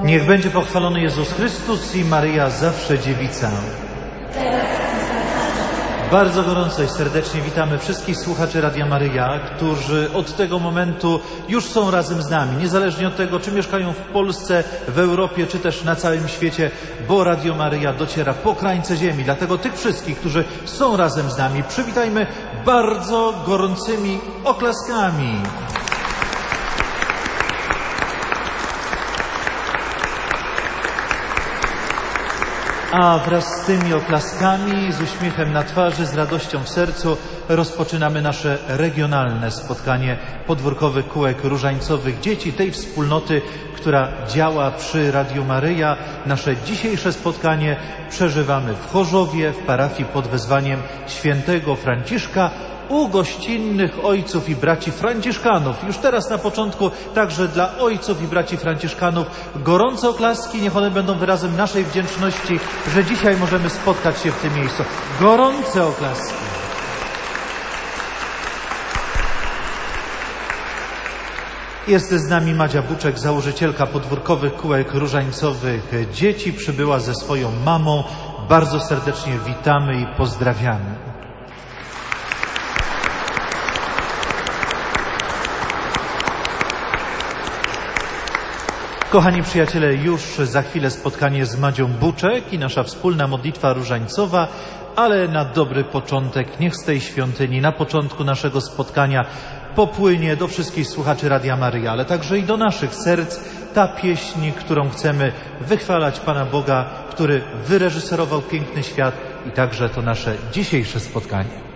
Niech będzie pochwalony Jezus Chrystus i Maryja zawsze dziewica. Bardzo gorąco i serdecznie witamy wszystkich słuchaczy Radia Maryja, którzy od tego momentu już są razem z nami, niezależnie od tego, czy mieszkają w Polsce, w Europie, czy też na całym świecie, bo Radio Maryja dociera po krańce ziemi. Dlatego tych wszystkich, którzy są razem z nami, przywitajmy bardzo gorącymi oklaskami. A wraz z tymi oklaskami, z uśmiechem na twarzy, z radością w sercu rozpoczynamy nasze regionalne spotkanie podwórkowych kółek różańcowych dzieci, tej wspólnoty, która działa przy Radiu Maryja. Nasze dzisiejsze spotkanie przeżywamy w Chorzowie, w parafii pod wezwaniem świętego Franciszka, u gościnnych ojców i braci franciszkanów. Już teraz na początku także dla ojców i braci franciszkanów gorące oklaski, niech one będą wyrazem naszej wdzięczności, że dzisiaj możemy spotkać się w tym miejscu. Gorące oklaski. Jest z nami Madzia Buczek, założycielka podwórkowych kółek różańcowych dzieci. Przybyła ze swoją mamą. Bardzo serdecznie witamy i pozdrawiamy. Kochani przyjaciele, już za chwilę spotkanie z Madzią Buczek i nasza wspólna modlitwa różańcowa, ale na dobry początek niech z tej świątyni na początku naszego spotkania popłynie do wszystkich słuchaczy Radia Maryja, ale także i do naszych serc ta pieśń, którą chcemy wychwalać Pana Boga, który wyreżyserował piękny świat i także to nasze dzisiejsze spotkanie.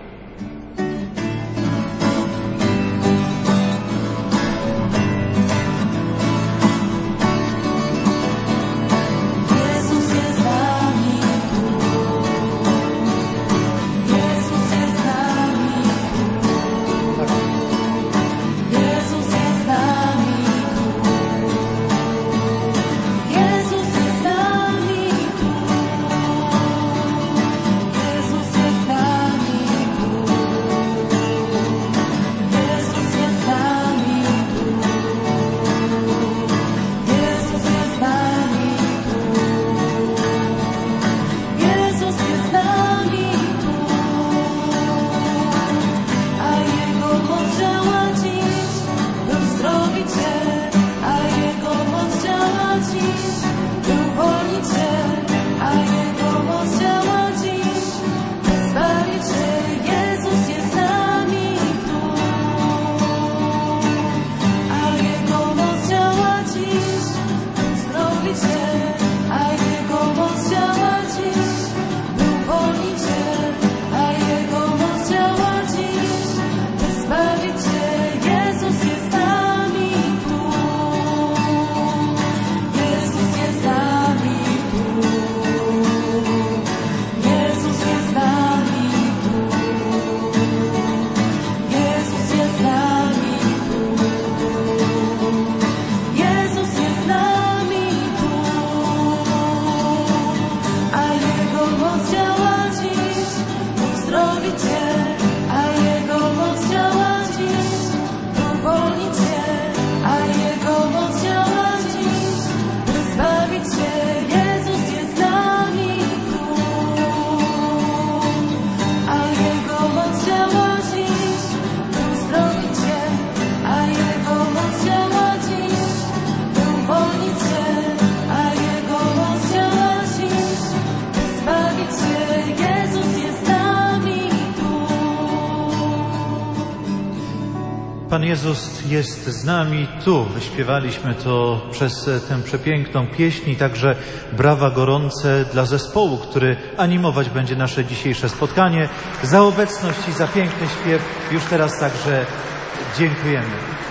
Pan Jezus jest z nami tu. Wyśpiewaliśmy to przez tę przepiękną pieśń i także brawa gorące dla zespołu, który animować będzie nasze dzisiejsze spotkanie. Za obecność i za piękny śpiew już teraz także dziękujemy.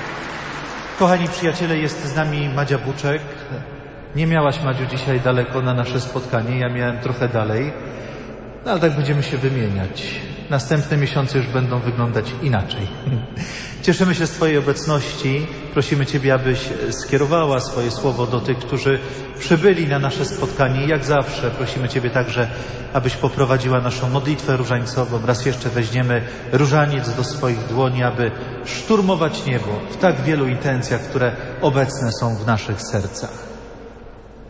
Kochani przyjaciele, jest z nami Madzia Buczek. Nie miałaś, Madziu, dzisiaj daleko na nasze spotkanie. Ja miałem trochę dalej. No, ale tak będziemy się wymieniać. Następne miesiące już będą wyglądać inaczej. Cieszymy się z Twojej obecności. Prosimy Ciebie, abyś skierowała swoje słowo do tych, którzy przybyli na nasze spotkanie. Jak zawsze prosimy Ciebie także, abyś poprowadziła naszą modlitwę różańcową. Raz jeszcze weźmiemy różaniec do swoich dłoni, aby szturmować niebo w tak wielu intencjach, które obecne są w naszych sercach.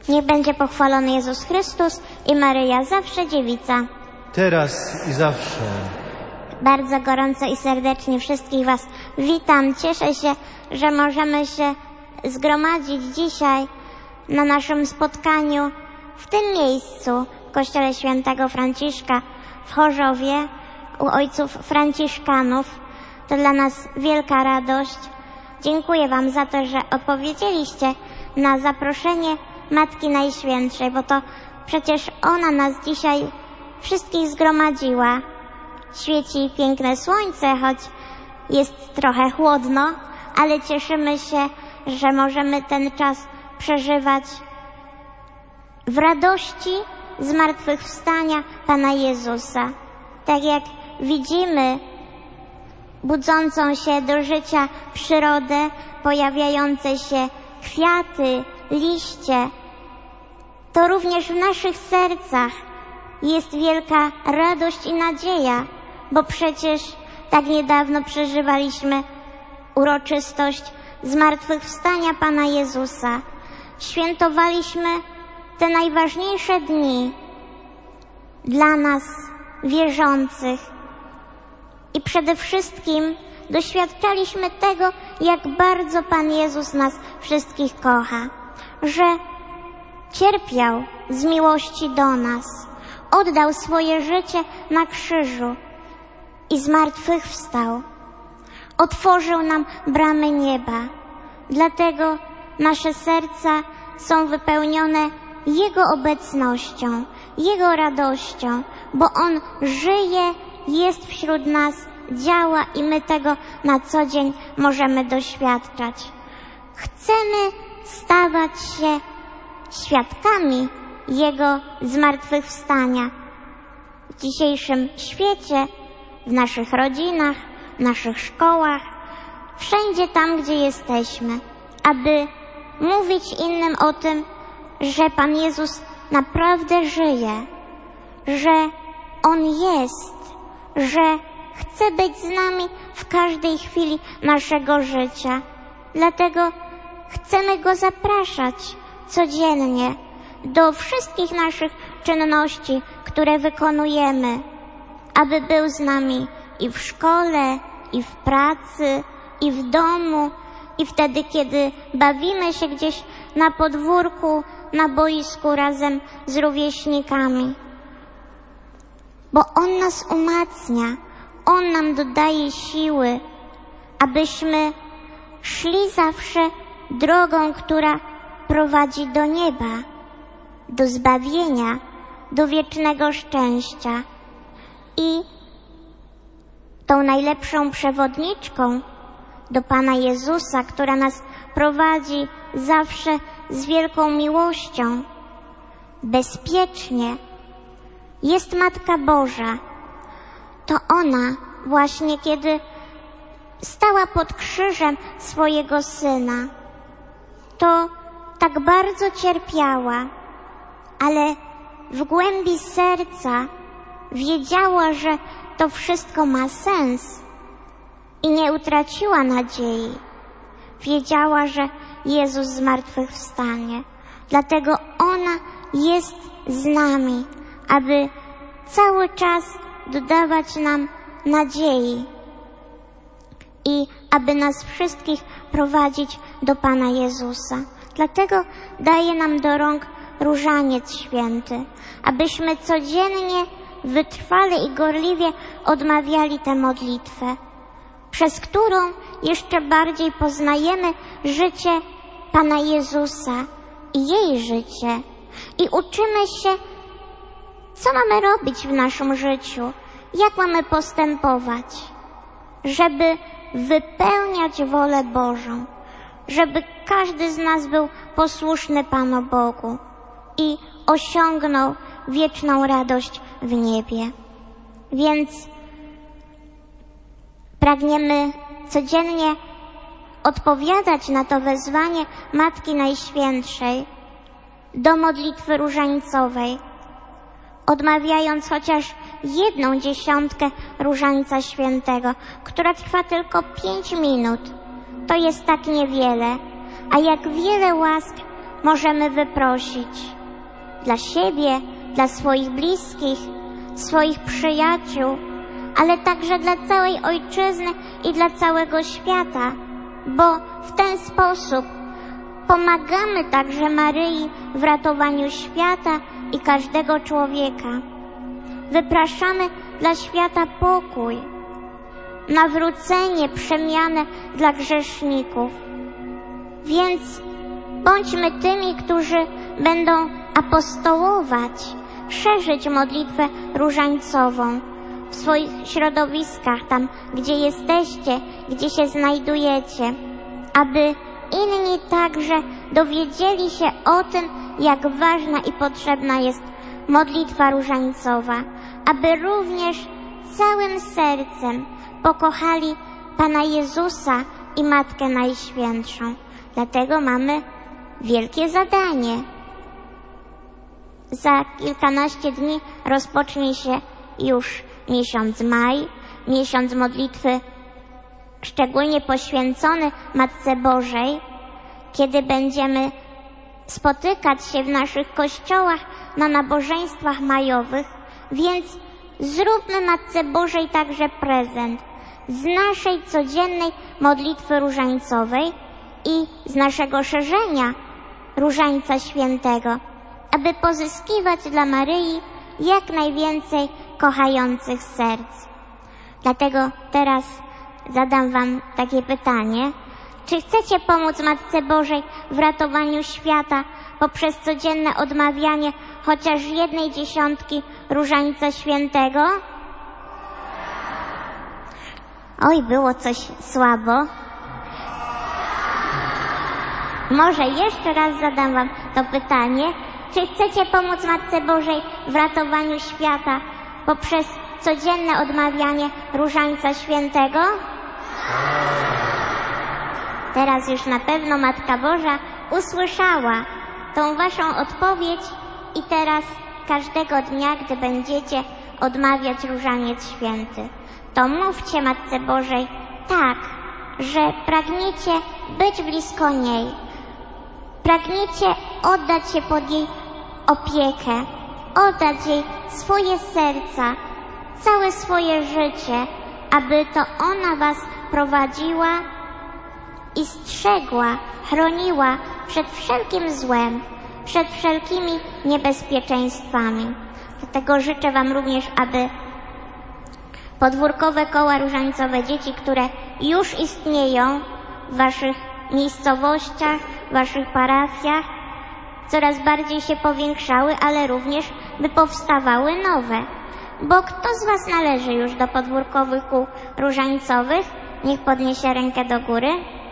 Niech będzie pochwalony Jezus Chrystus i Maryja zawsze dziewica. Teraz i zawsze. Bardzo gorąco i serdecznie wszystkich Was witam. Cieszę się, że możemy się zgromadzić dzisiaj na naszym spotkaniu w tym miejscu, w Kościele Świętego Franciszka w Chorzowie, u ojców franciszkanów. To dla nas wielka radość. Dziękuję Wam za to, że odpowiedzieliście na zaproszenie Matki Najświętszej, bo to przecież ona nas dzisiaj wszystkich zgromadziła. Świeci piękne słońce, choć jest trochę chłodno, ale cieszymy się, że możemy ten czas przeżywać w radości zmartwychwstania Pana Jezusa. Tak jak widzimy budzącą się do życia przyrodę, pojawiające się kwiaty, liście, to również w naszych sercach jest wielka radość i nadzieja, bo przecież tak niedawno przeżywaliśmy uroczystość zmartwychwstania Pana Jezusa. Świętowaliśmy te najważniejsze dni dla nas wierzących i przede wszystkim doświadczaliśmy tego, jak bardzo Pan Jezus nas wszystkich kocha, że cierpiał z miłości do nas, oddał swoje życie na krzyżu i zmartwychwstał. Otworzył nam bramy nieba. Dlatego nasze serca są wypełnione Jego obecnością, Jego radością, bo On żyje, jest wśród nas, działa i my tego na co dzień możemy doświadczać. Chcemy stawać się świadkami Jego zmartwychwstania w dzisiejszym świecie, w naszych rodzinach, w naszych szkołach, wszędzie tam, gdzie jesteśmy, aby mówić innym o tym, że Pan Jezus naprawdę żyje, że On jest, że chce być z nami w każdej chwili naszego życia. Dlatego chcemy Go zapraszać codziennie do wszystkich naszych czynności, które wykonujemy, aby był z nami i w szkole, i w pracy, i w domu, i wtedy, kiedy bawimy się gdzieś na podwórku, na boisku razem z rówieśnikami. Bo On nas umacnia, On nam dodaje siły, abyśmy szli zawsze drogą, która prowadzi do nieba, do zbawienia, do wiecznego szczęścia. I tą najlepszą przewodniczką do Pana Jezusa, która nas prowadzi zawsze z wielką miłością, bezpiecznie, jest Matka Boża. To ona właśnie, kiedy stała pod krzyżem swojego Syna, to tak bardzo cierpiała, ale w głębi serca wiedziała, że to wszystko ma sens i nie utraciła nadziei. Wiedziała, że Jezus zmartwychwstanie. Dlatego ona jest z nami, aby cały czas dodawać nam nadziei i aby nas wszystkich prowadzić do Pana Jezusa. Dlatego daje nam do rąk różaniec święty, abyśmy codziennie wytrwale i gorliwie odmawiali tę modlitwę, przez którą jeszcze bardziej poznajemy życie Pana Jezusa i jej życie i uczymy się, co mamy robić w naszym życiu, jak mamy postępować, żeby wypełniać wolę Bożą, żeby każdy z nas był posłuszny Panu Bogu i osiągnął wieczną radość w niebie. Więc pragniemy codziennie odpowiadać na to wezwanie Matki Najświętszej do modlitwy różańcowej, odmawiając chociaż 1/10 Różańca Świętego, która trwa tylko 5 minut. To jest tak niewiele, a jak wiele łask możemy wyprosić dla siebie, dla swoich bliskich, swoich przyjaciół, ale także dla całej Ojczyzny i dla całego świata, bo w ten sposób pomagamy także Maryi w ratowaniu świata i każdego człowieka. Wypraszamy dla świata pokój, nawrócenie, przemianę dla grzeszników. Więc bądźmy tymi, którzy będą apostołować, szerzyć modlitwę różańcową w swoich środowiskach, tam gdzie jesteście, gdzie się znajdujecie, aby inni także dowiedzieli się o tym, jak ważna i potrzebna jest modlitwa różańcowa, aby również całym sercem pokochali Pana Jezusa i Matkę Najświętszą. Dlatego mamy wielkie zadanie. Za kilkanaście dni rozpocznie się już miesiąc maj, miesiąc modlitwy szczególnie poświęcony Matce Bożej, kiedy będziemy spotykać się w naszych kościołach na nabożeństwach majowych, więc zróbmy Matce Bożej także prezent z naszej codziennej modlitwy różańcowej i z naszego szerzenia Różańca Świętego, aby pozyskiwać dla Maryi jak najwięcej kochających serc. Dlatego teraz zadam wam takie pytanie. Czy chcecie pomóc Matce Bożej w ratowaniu świata poprzez codzienne odmawianie chociaż 1/10 Różańca Świętego? Oj, było coś słabo. Może jeszcze raz zadam wam to pytanie. Czy chcecie pomóc Matce Bożej w ratowaniu świata poprzez codzienne odmawianie Różańca Świętego? Teraz już na pewno Matka Boża usłyszała tą waszą odpowiedź i teraz każdego dnia, gdy będziecie odmawiać Różaniec Święty, to mówcie Matce Bożej tak, że pragniecie być blisko niej, pragniecie oddać się pod jej opiekę, oddać jej swoje serca, całe swoje życie, aby to ona was prowadziła i strzegła, chroniła przed wszelkim złem, przed wszelkimi niebezpieczeństwami. Dlatego życzę wam również, aby podwórkowe koła różańcowe dzieci, które już istnieją w waszych miejscowościach, w waszych parafiach, coraz bardziej się powiększały, ale również by powstawały nowe. Bo kto z was należy już do podwórkowych kół różańcowych? Niech podniesie rękę do góry.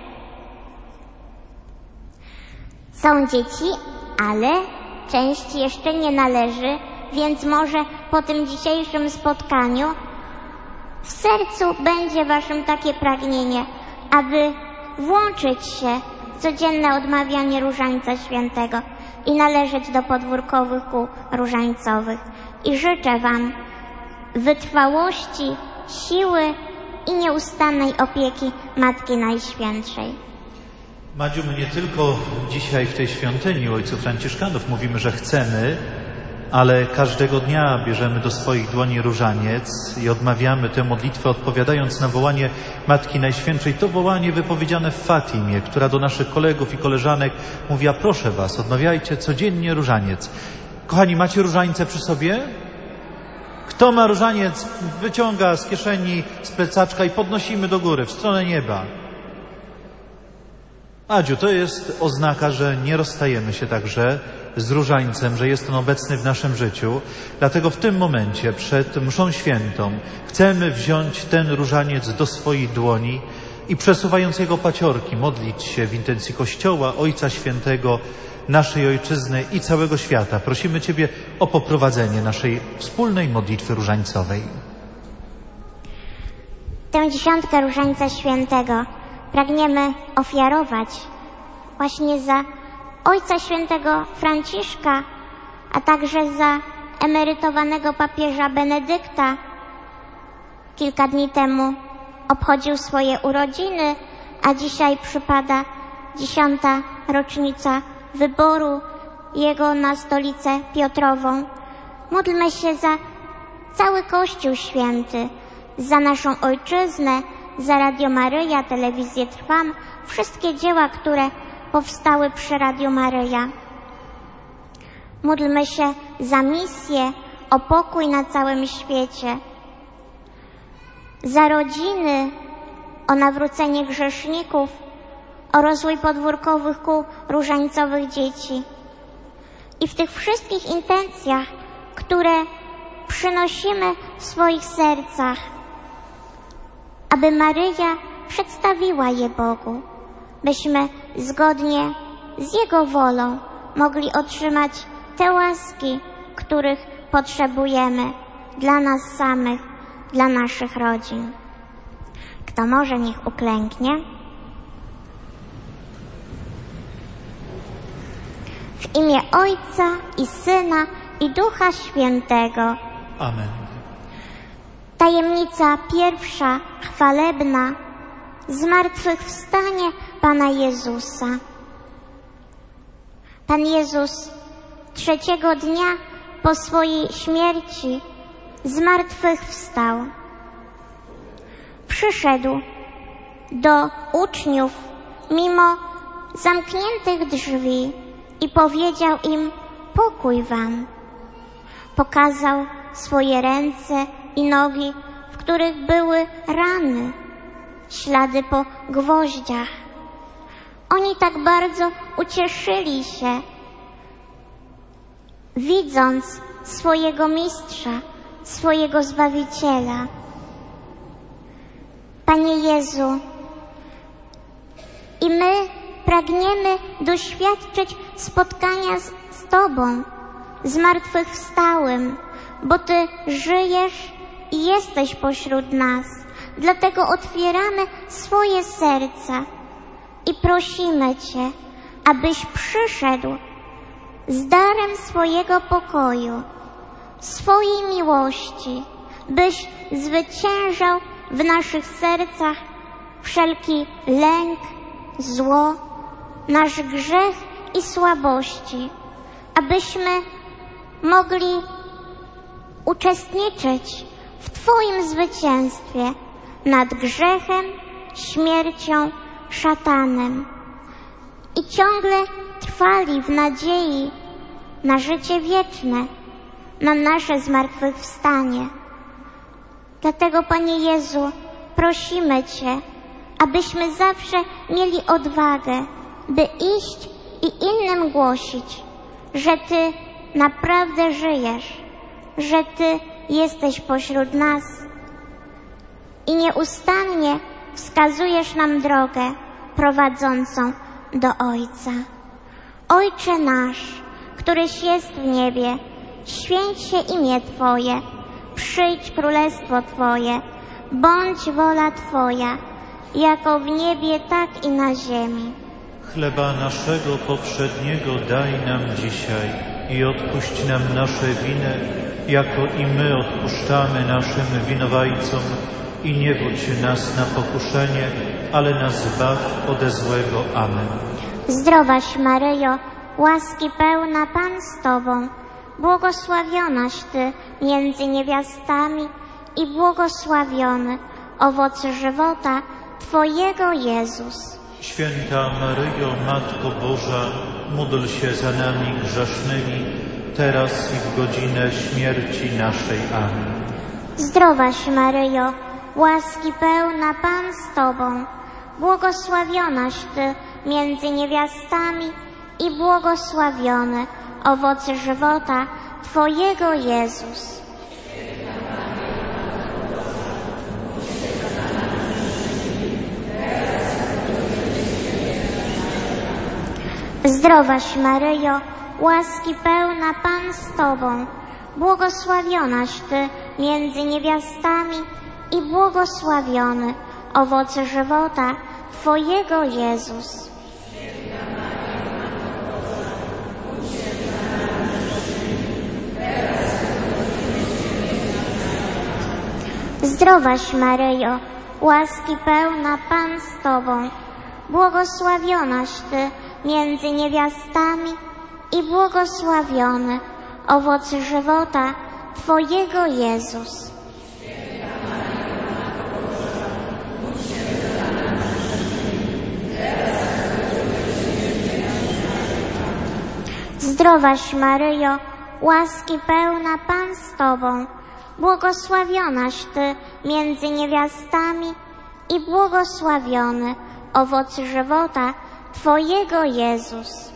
Są dzieci, ale część jeszcze nie należy, więc może po tym dzisiejszym spotkaniu w sercu będzie waszym takie pragnienie, aby włączyć się w codzienne odmawianie Różańca Świętego i należeć do podwórkowych kół różańcowych. I życzę wam wytrwałości, siły i nieustannej opieki Matki Najświętszej. Madziu, my nie tylko dzisiaj w tej świątyni Ojców Franciszkanów mówimy, że chcemy, ale każdego dnia bierzemy do swoich dłoni różaniec i odmawiamy tę modlitwę, odpowiadając na wołanie Matki Najświętszej. To wołanie wypowiedziane w Fatimie, która do naszych kolegów i koleżanek mówiła: proszę was, odmawiajcie codziennie różaniec. Kochani, macie różańce przy sobie? Kto ma różaniec, wyciąga z kieszeni, z plecaczka i podnosimy do góry, w stronę nieba. Madziu, to jest oznaka, że nie rozstajemy się także z różańcem, że jest on obecny w naszym życiu. Dlatego w tym momencie, przed mszą świętą, chcemy wziąć ten różaniec do swoich dłoni i przesuwając jego paciorki, modlić się w intencji Kościoła, Ojca Świętego, naszej Ojczyzny i całego świata. Prosimy Ciebie o poprowadzenie naszej wspólnej modlitwy różańcowej. Tę 10 Różańca Świętego pragniemy ofiarować właśnie za Ojca Świętego Franciszka, a także za emerytowanego papieża Benedykta. Kilka dni temu obchodził swoje urodziny, a dzisiaj przypada 10. rocznica wyboru Jego na Stolicę Piotrową. Módlmy się za cały Kościół Święty, za naszą Ojczyznę, za Radio Maryja, Telewizję Trwam, wszystkie dzieła, które powstały przy Radio Maryja. Módlmy się za misję, o pokój na całym świecie, za rodziny, o nawrócenie grzeszników, o rozwój podwórkowych kół różańcowych dzieci. I w tych wszystkich intencjach, które przynosimy w swoich sercach, aby Maryja przedstawiła je Bogu, byśmy zgodnie z Jego wolą mogli otrzymać te łaski, których potrzebujemy dla nas samych, dla naszych rodzin. Kto może, niech uklęknie. W imię Ojca i Syna i Ducha Świętego. Amen. Tajemnica pierwsza, chwalebna, zmartwychwstanie Pana Jezusa. Pan Jezus trzeciego dnia po swojej śmierci zmartwychwstał. Przyszedł do uczniów mimo zamkniętych drzwi i powiedział im: pokój wam. Pokazał swoje ręce i nogi, w których były rany, ślady po gwoździach. Oni tak bardzo ucieszyli się, widząc swojego Mistrza, swojego Zbawiciela. Panie Jezu, i my pragniemy doświadczyć spotkania z Tobą, zmartwychwstałym, bo Ty żyjesz i jesteś pośród nas. Dlatego otwieramy swoje serca i prosimy Cię, abyś przyszedł z darem swojego pokoju, swojej miłości, byś zwyciężał w naszych sercach wszelki lęk, zło, nasz grzech i słabości, abyśmy mogli uczestniczyć w Twoim zwycięstwie nad grzechem, śmiercią, szatanem i ciągle trwali w nadziei na życie wieczne, na nasze zmartwychwstanie. Dlatego, Panie Jezu, prosimy Cię, abyśmy zawsze mieli odwagę, by iść i innym głosić, że Ty naprawdę żyjesz, że Ty jesteś pośród nas i nieustannie wskazujesz nam drogę prowadzącą do Ojca. Ojcze nasz, któryś jest w niebie, święć się imię Twoje, przyjdź królestwo Twoje, bądź wola Twoja, jako w niebie, tak i na ziemi. Chleba naszego powszedniego daj nam dzisiaj i odpuść nam nasze winy, jako i my odpuszczamy naszym winowajcom. I nie wódź nas na pokuszenie, ale nas zbaw ode złego. Amen. Zdrowaś Maryjo, łaski pełna, Pan z Tobą, błogosławionaś Ty między niewiastami i błogosławiony owoc żywota Twojego, Jezus. Święta Maryjo, Matko Boża, módl się za nami grzesznymi, teraz i w godzinę śmierci naszej. Amen. Zdrowaś Maryjo, łaski pełna, Pan z Tobą, błogosławionaś Ty między niewiastami i błogosławiony owoc żywota Twojego, Jezus. Zdrowaś Maryjo, łaski pełna, Pan z Tobą, błogosławionaś Ty między niewiastami i błogosławiony owoc żywota Twojego, Jezus. Zdrowaś Maryjo, łaski pełna, Pan z Tobą, błogosławionaś Ty między niewiastami i błogosławiony owoc żywota Twojego, Jezus. Zdrowaś Maryjo, łaski pełna, Pan z Tobą, błogosławionaś Ty między niewiastami i błogosławiony owoc żywota Twojego, Jezus.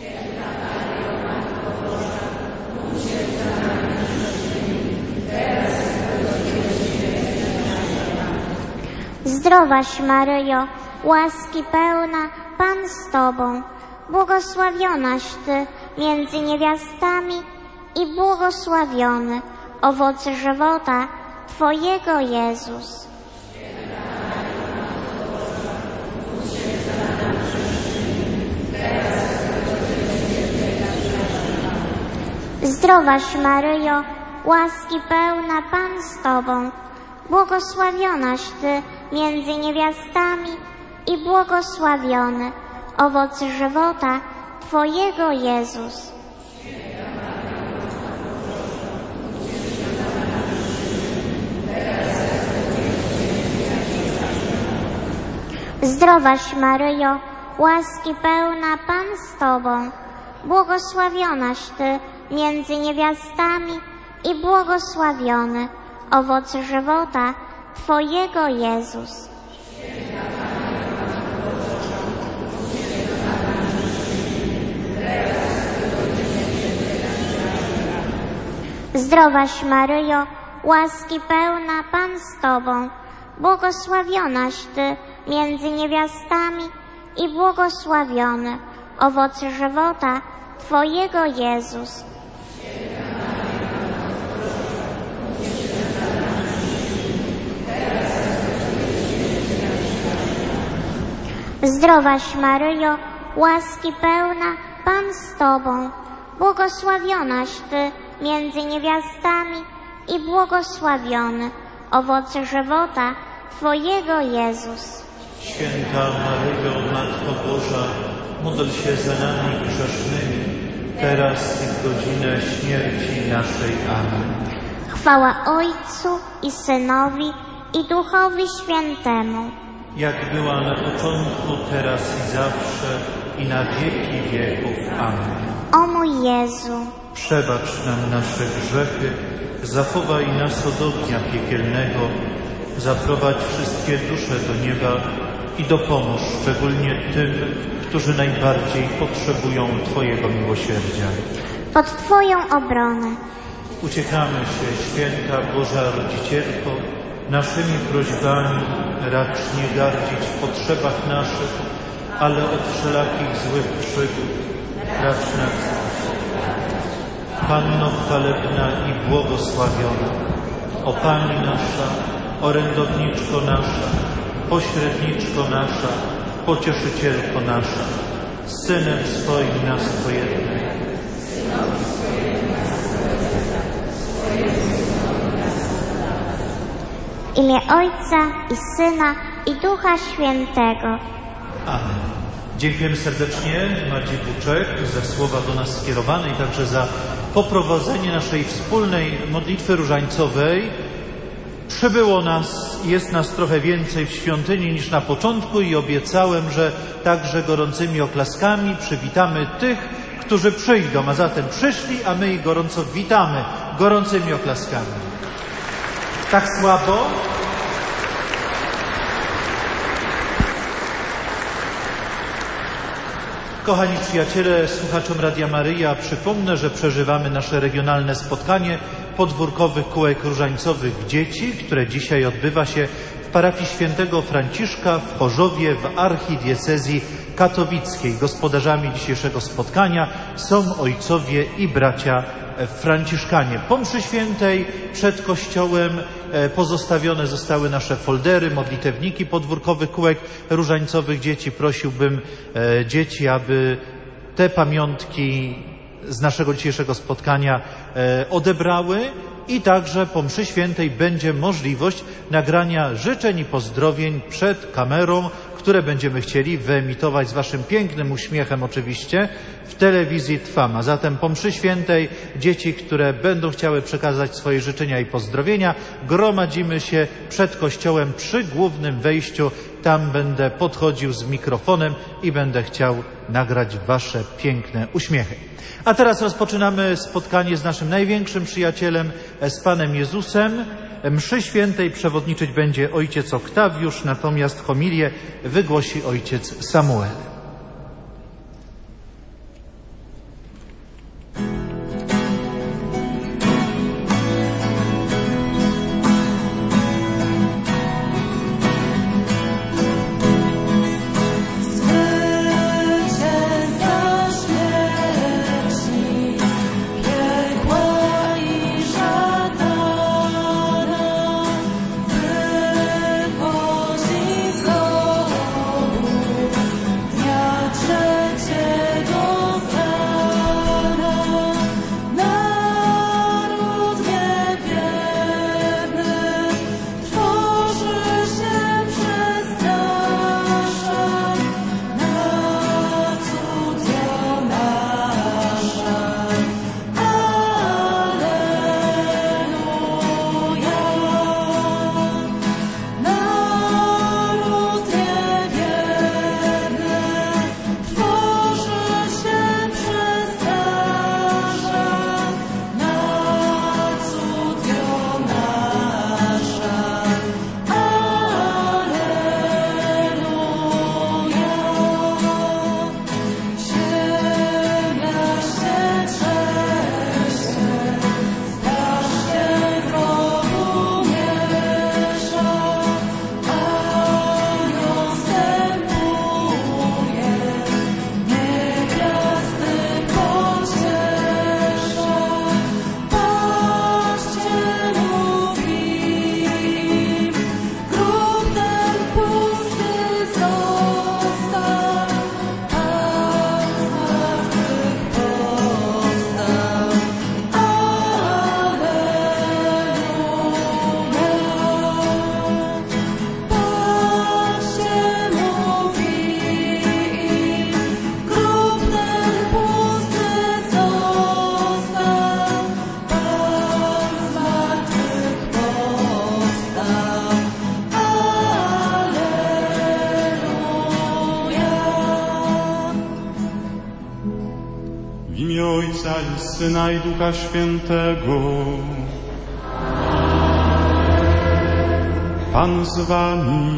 Zdrowaś Maryjo, łaski pełna, Pan z Tobą, błogosławionaś Ty między niewiastami i błogosławiony owoc żywota Twojego, Jezus. Zdrowaś Maryjo, łaski pełna, Pan z Tobą, błogosławionaś Ty między niewiastami i błogosławiony owoc żywota Twojego, Jezus. Zdrowaś Maryjo, łaski pełna, Pan z Tobą, błogosławionaś Ty między niewiastami i błogosławiony owoc żywota Twojego, Jezus. Zdrowaś Maryjo, łaski pełna, Pan z Tobą, błogosławionaś Ty między niewiastami i błogosławiony owoc żywota Twojego, Jezus. Zdrowaś Maryjo, łaski pełna, Pan z Tobą, błogosławionaś Ty między niewiastami i błogosławiony owoc żywota Twojego, Jezus. Święta Maryjo, Matko Boża, módl się za nami grzesznymi, teraz i w godzinę śmierci naszej. Amen. Chwała Ojcu i Synowi i Duchowi Świętemu. Jak była na początku, teraz i zawsze, i na wieki wieków. Amen. O mój Jezu, przebacz nam nasze grzechy, zachowaj nas od ognia piekielnego, zaprowadź wszystkie dusze do nieba i dopomóż szczególnie tym, którzy najbardziej potrzebują Twojego miłosierdzia. Pod Twoją obronę Uciekamy się, Święta Boża Rodzicielko, naszymi prośbami racz nie gardzić w potrzebach naszych, ale od wszelakich złych przygód racz nas. Panno chwalebna i błogosławiona, o Pani nasza, orędowniczko nasza, pośredniczko nasza, pocieszycielko nasza, z Synem swoim nas pojednaj. w imię Ojca i Syna i Ducha Świętego. Amen. Dziękujemy serdecznie Madzie Buczek za słowa do nas skierowane i także za poprowadzenie naszej wspólnej modlitwy różańcowej. Przybyło nas, jest nas trochę więcej w świątyni niż na początku i obiecałem, że także gorącymi oklaskami przywitamy tych, którzy przyjdą, a zatem przyszli, a my ich gorąco witamy gorącymi oklaskami. Tak słabo? Kochani przyjaciele, słuchaczom Radia Maryja, przypomnę, że przeżywamy nasze regionalne spotkanie podwórkowych kółek różańcowych dzieci, które dzisiaj odbywa się w parafii świętego Franciszka w Chorzowie w archidiecezji katowickiej. Gospodarzami dzisiejszego spotkania są ojcowie i bracia franciszkanie. Po mszy świętej przed kościołem pozostawione zostały nasze foldery, modlitewniki podwórkowych kółek różańcowych dzieci. Prosiłbym dzieci, aby te pamiątki z naszego dzisiejszego spotkania odebrały i także po mszy świętej będzie możliwość nagrania życzeń i pozdrowień przed kamerą, które będziemy chcieli wyemitować z waszym pięknym uśmiechem oczywiście w telewizji Trwam. A zatem po mszy świętej dzieci, które będą chciały przekazać swoje życzenia i pozdrowienia, gromadzimy się przed kościołem przy głównym wejściu. Tam będę podchodził z mikrofonem i będę chciał nagrać wasze piękne uśmiechy. A teraz rozpoczynamy spotkanie z naszym największym przyjacielem, z Panem Jezusem. Mszy świętej przewodniczyć będzie ojciec Oktawiusz, natomiast homilię wygłosi ojciec Samuel. Syna i Ducha Świętego. Pan z wami.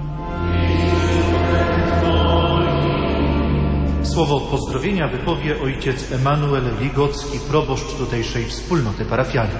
Słowo pozdrowienia wypowie ojciec Emanuel Ligocki, proboszcz tutejszej wspólnoty parafialnej.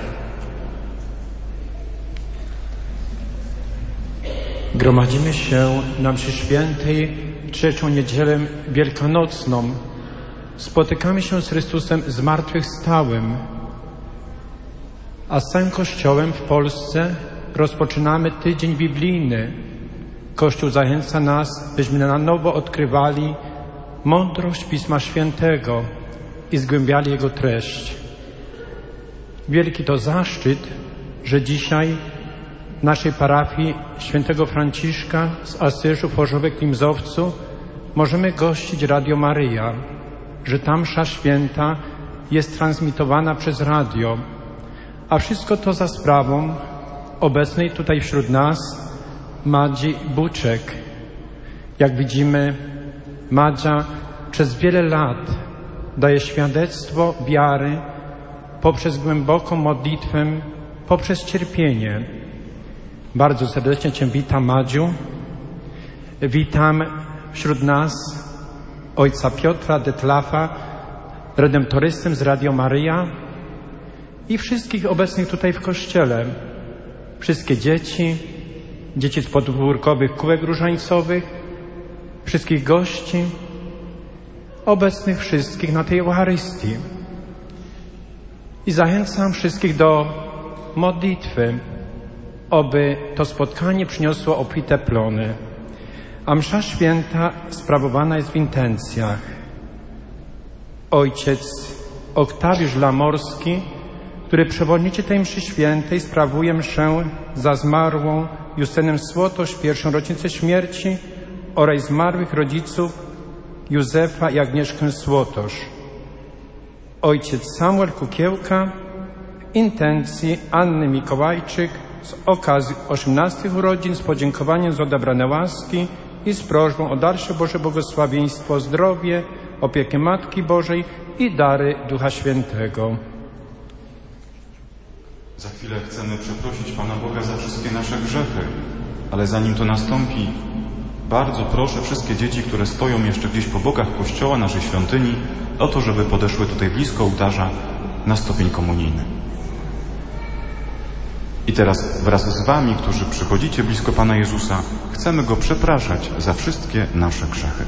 Gromadzimy się na mszy świętej, trzecią niedzielę wielkanocną. Spotykamy się z Chrystusem zmartwychwstałym, a z całym Kościołem w Polsce rozpoczynamy tydzień biblijny. Kościół zachęca nas, byśmy na nowo odkrywali mądrość Pisma Świętego i zgłębiali jego treść. Wielki to zaszczyt, że dzisiaj w naszej parafii świętego Franciszka z Asyżu w Chorzowie-Klimzowcu możemy gościć Radio Maryja, że ta msza święta jest transmitowana przez radio, a wszystko to za sprawą obecnej tutaj wśród nas Madzi Buczek. Jak widzimy, Madzia przez wiele lat daje świadectwo wiary poprzez głęboką modlitwę, poprzez cierpienie. Bardzo serdecznie Cię witam, Madziu. Witam wśród nas ojca Piotra Detlafa, redemptorystę z Radio Maryja i wszystkich obecnych tutaj w Kościele. Wszystkie dzieci z podwórkowych kółek różańcowych, wszystkich gości, obecnych wszystkich na tej Eucharystii. I zachęcam wszystkich do modlitwy, oby to spotkanie przyniosło obfite plony. A msza święta sprawowana jest w intencjach. Ojciec Oktawiusz Lamorski który przewodniczy tej mszy świętej, sprawuje mszę za zmarłą Justynę Słotosz, pierwszą rocznicę śmierci oraz zmarłych rodziców Józefa i Agnieszkę Słotosz. Ojciec Samuel Kukiełka w intencji Anny Mikołajczyk z okazji 18 urodzin z podziękowaniem za odebrane łaski i z prośbą o dalsze Boże błogosławieństwo, zdrowie, opiekę Matki Bożej i dary Ducha Świętego. Za chwilę chcemy przeprosić Pana Boga za wszystkie nasze grzechy, ale zanim to nastąpi, bardzo proszę wszystkie dzieci, które stoją jeszcze gdzieś po bokach kościoła, naszej świątyni, o to, żeby podeszły tutaj blisko ołtarza na stopień komunijny. I teraz wraz z Wami, którzy przychodzicie blisko Pana Jezusa, chcemy Go przepraszać za wszystkie nasze grzechy.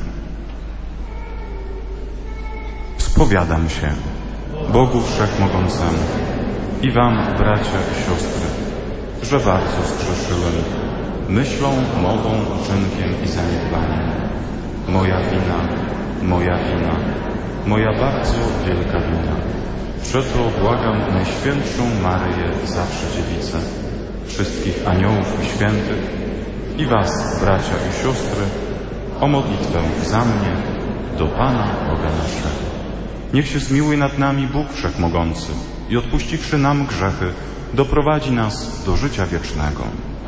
Spowiadam się Bogu Wszechmogącemu i Wam, bracia i siostry, że bardzo zgrzeszyłem myślą, mową, uczynkiem i zaniedbaniem. Moja wina, moja bardzo wielka wina. Przeto błagam Najświętszą Maryję, zawsze Dziewicę, wszystkich aniołów i świętych i Was, bracia i siostry, o modlitwę za mnie do Pana Boga naszego. Niech się zmiłuje nad nami Bóg Wszechmogący i odpuściwszy nam grzechy, doprowadzi nas do życia wiecznego.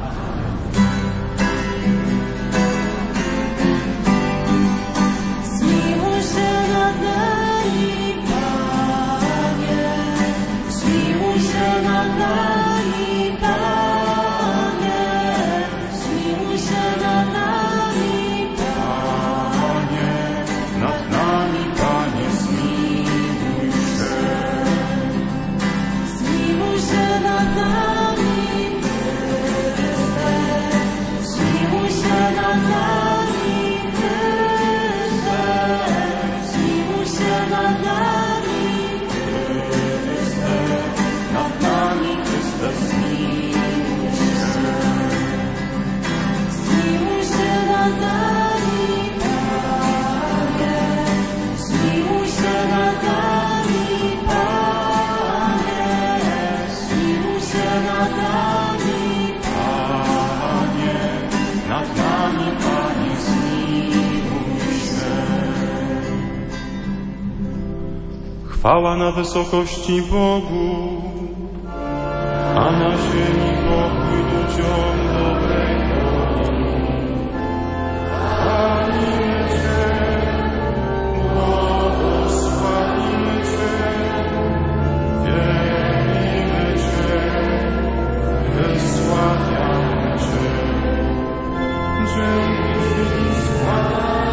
Chwała na wysokości Bogu, a na ziemi pokój ludziom dobrej woli. Chwalimy Cię, błogosławimy Cię, wielbimy Cię, wysławiamy Cię. Dzięki Ci składamy.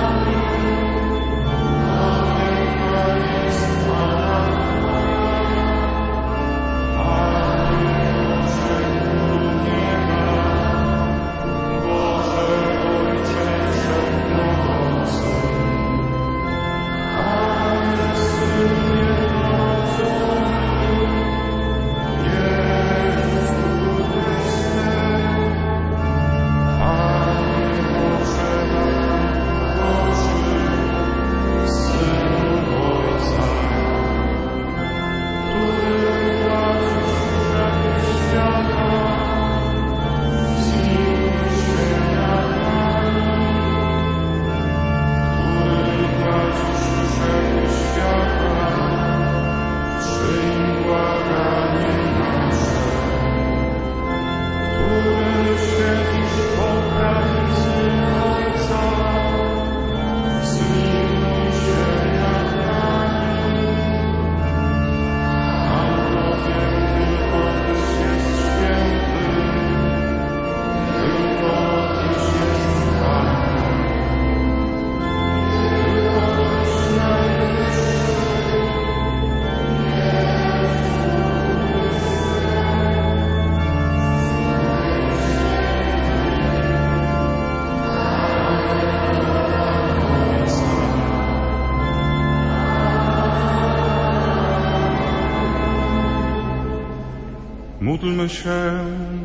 Módlmy się.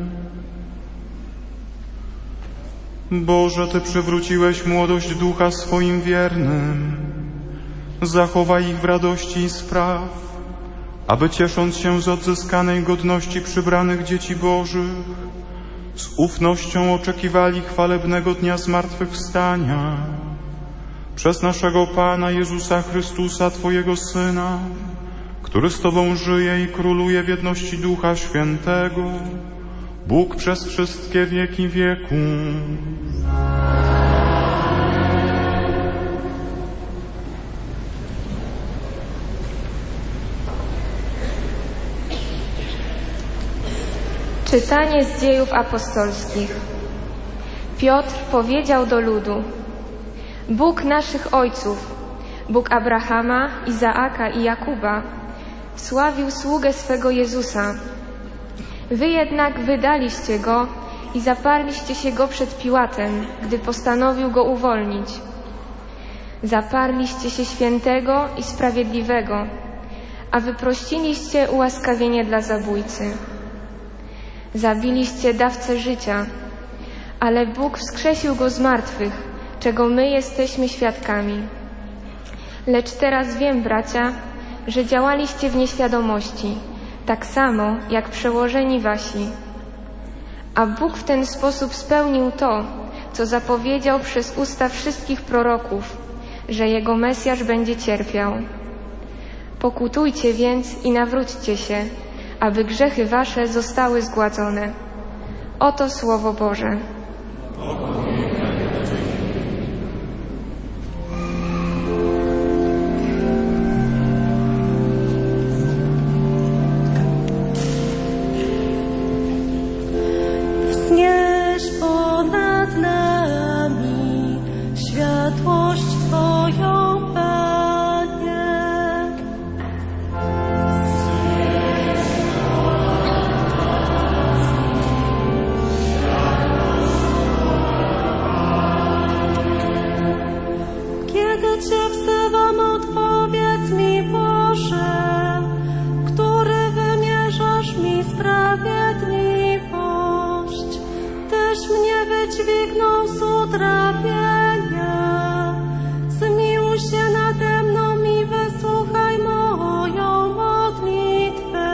Boże, Ty przywróciłeś młodość ducha swoim wiernym. Zachowaj ich w radości i spraw, aby ciesząc się z odzyskanej godności przybranych dzieci Bożych, z ufnością oczekiwali chwalebnego dnia zmartwychwstania przez naszego Pana Jezusa Chrystusa, Twojego Syna, który z Tobą żyje i króluje w jedności Ducha Świętego, Bóg przez wszystkie wieki wieków. Czytanie z Dziejów Apostolskich. Piotr powiedział do ludu: Bóg naszych ojców, Bóg Abrahama, Izaaka i Jakuba, wsławił sługę swego Jezusa. Wy jednak wydaliście Go i zaparliście się Go przed Piłatem, gdy postanowił Go uwolnić. Zaparliście się świętego i sprawiedliwego, a wyprosiliście ułaskawienie dla zabójcy. Zabiliście dawcę życia, ale Bóg wskrzesił Go z martwych, czego my jesteśmy świadkami. Lecz teraz wiem, bracia, że działaliście w nieświadomości, tak samo jak przełożeni wasi. A Bóg w ten sposób spełnił to, co zapowiedział przez usta wszystkich proroków, że Jego Mesjasz będzie cierpiał. Pokutujcie więc i nawróćcie się, aby grzechy wasze zostały zgładzone. Oto Słowo Boże. Wznieś ponad nami światłość Twoją, Panie. Kiedy Cię wzywam, odpowiedz mi, Boże, który wymierzasz mi sprawiedliwość. Tyś mnie wydźwignął z utrapienia. Zmiłuj się nade mną i wysłuchaj moją modlitwę.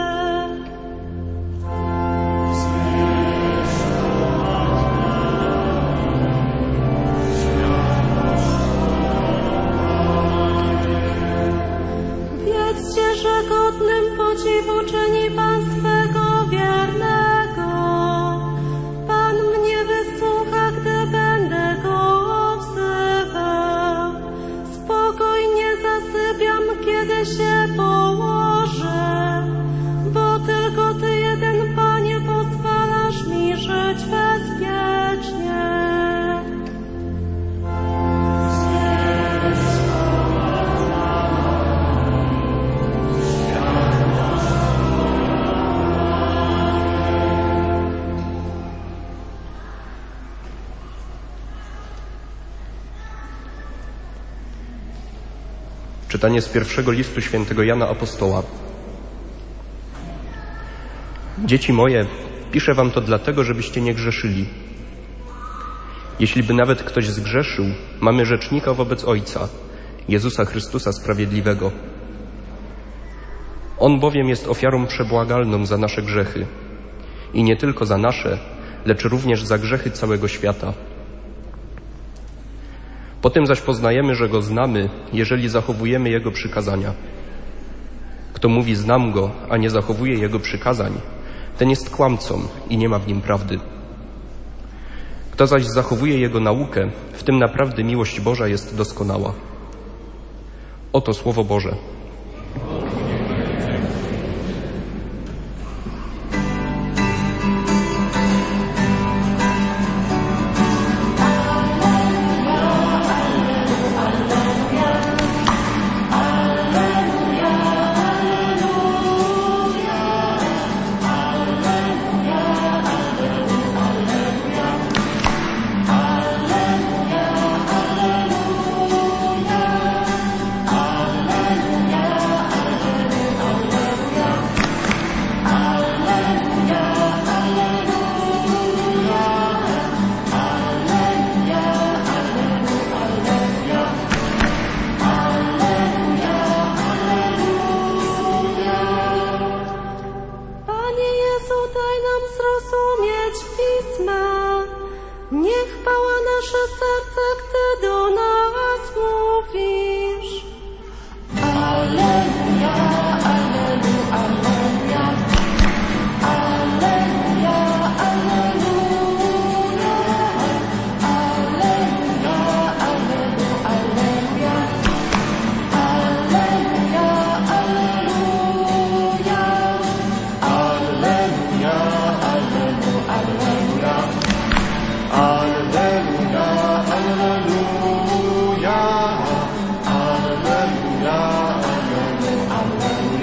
Wiedzcie, że godnym podziwu czyni Pan swego wiernego. Pan mnie wysłucha, gdy będę Go wzywał. Spokojnie zasypiam, kiedy się położę, bo tylko Ty jeden, Panie, pozwalasz mi żyć bezpiecznie. Czytanie z pierwszego listu świętego Jana Apostoła. Dzieci moje, piszę wam to dlatego, żebyście nie grzeszyli. Jeśli by nawet ktoś zgrzeszył, mamy rzecznika wobec Ojca, Jezusa Chrystusa Sprawiedliwego. On bowiem jest ofiarą przebłagalną za nasze grzechy. I nie tylko za nasze, lecz również za grzechy całego świata. Potem zaś poznajemy, że Go znamy, jeżeli zachowujemy Jego przykazania. Kto mówi znam Go, a nie zachowuje Jego przykazań, ten jest kłamcą i nie ma w nim prawdy. Kto zaś zachowuje Jego naukę, w tym naprawdę miłość Boża jest doskonała. Oto Słowo Boże.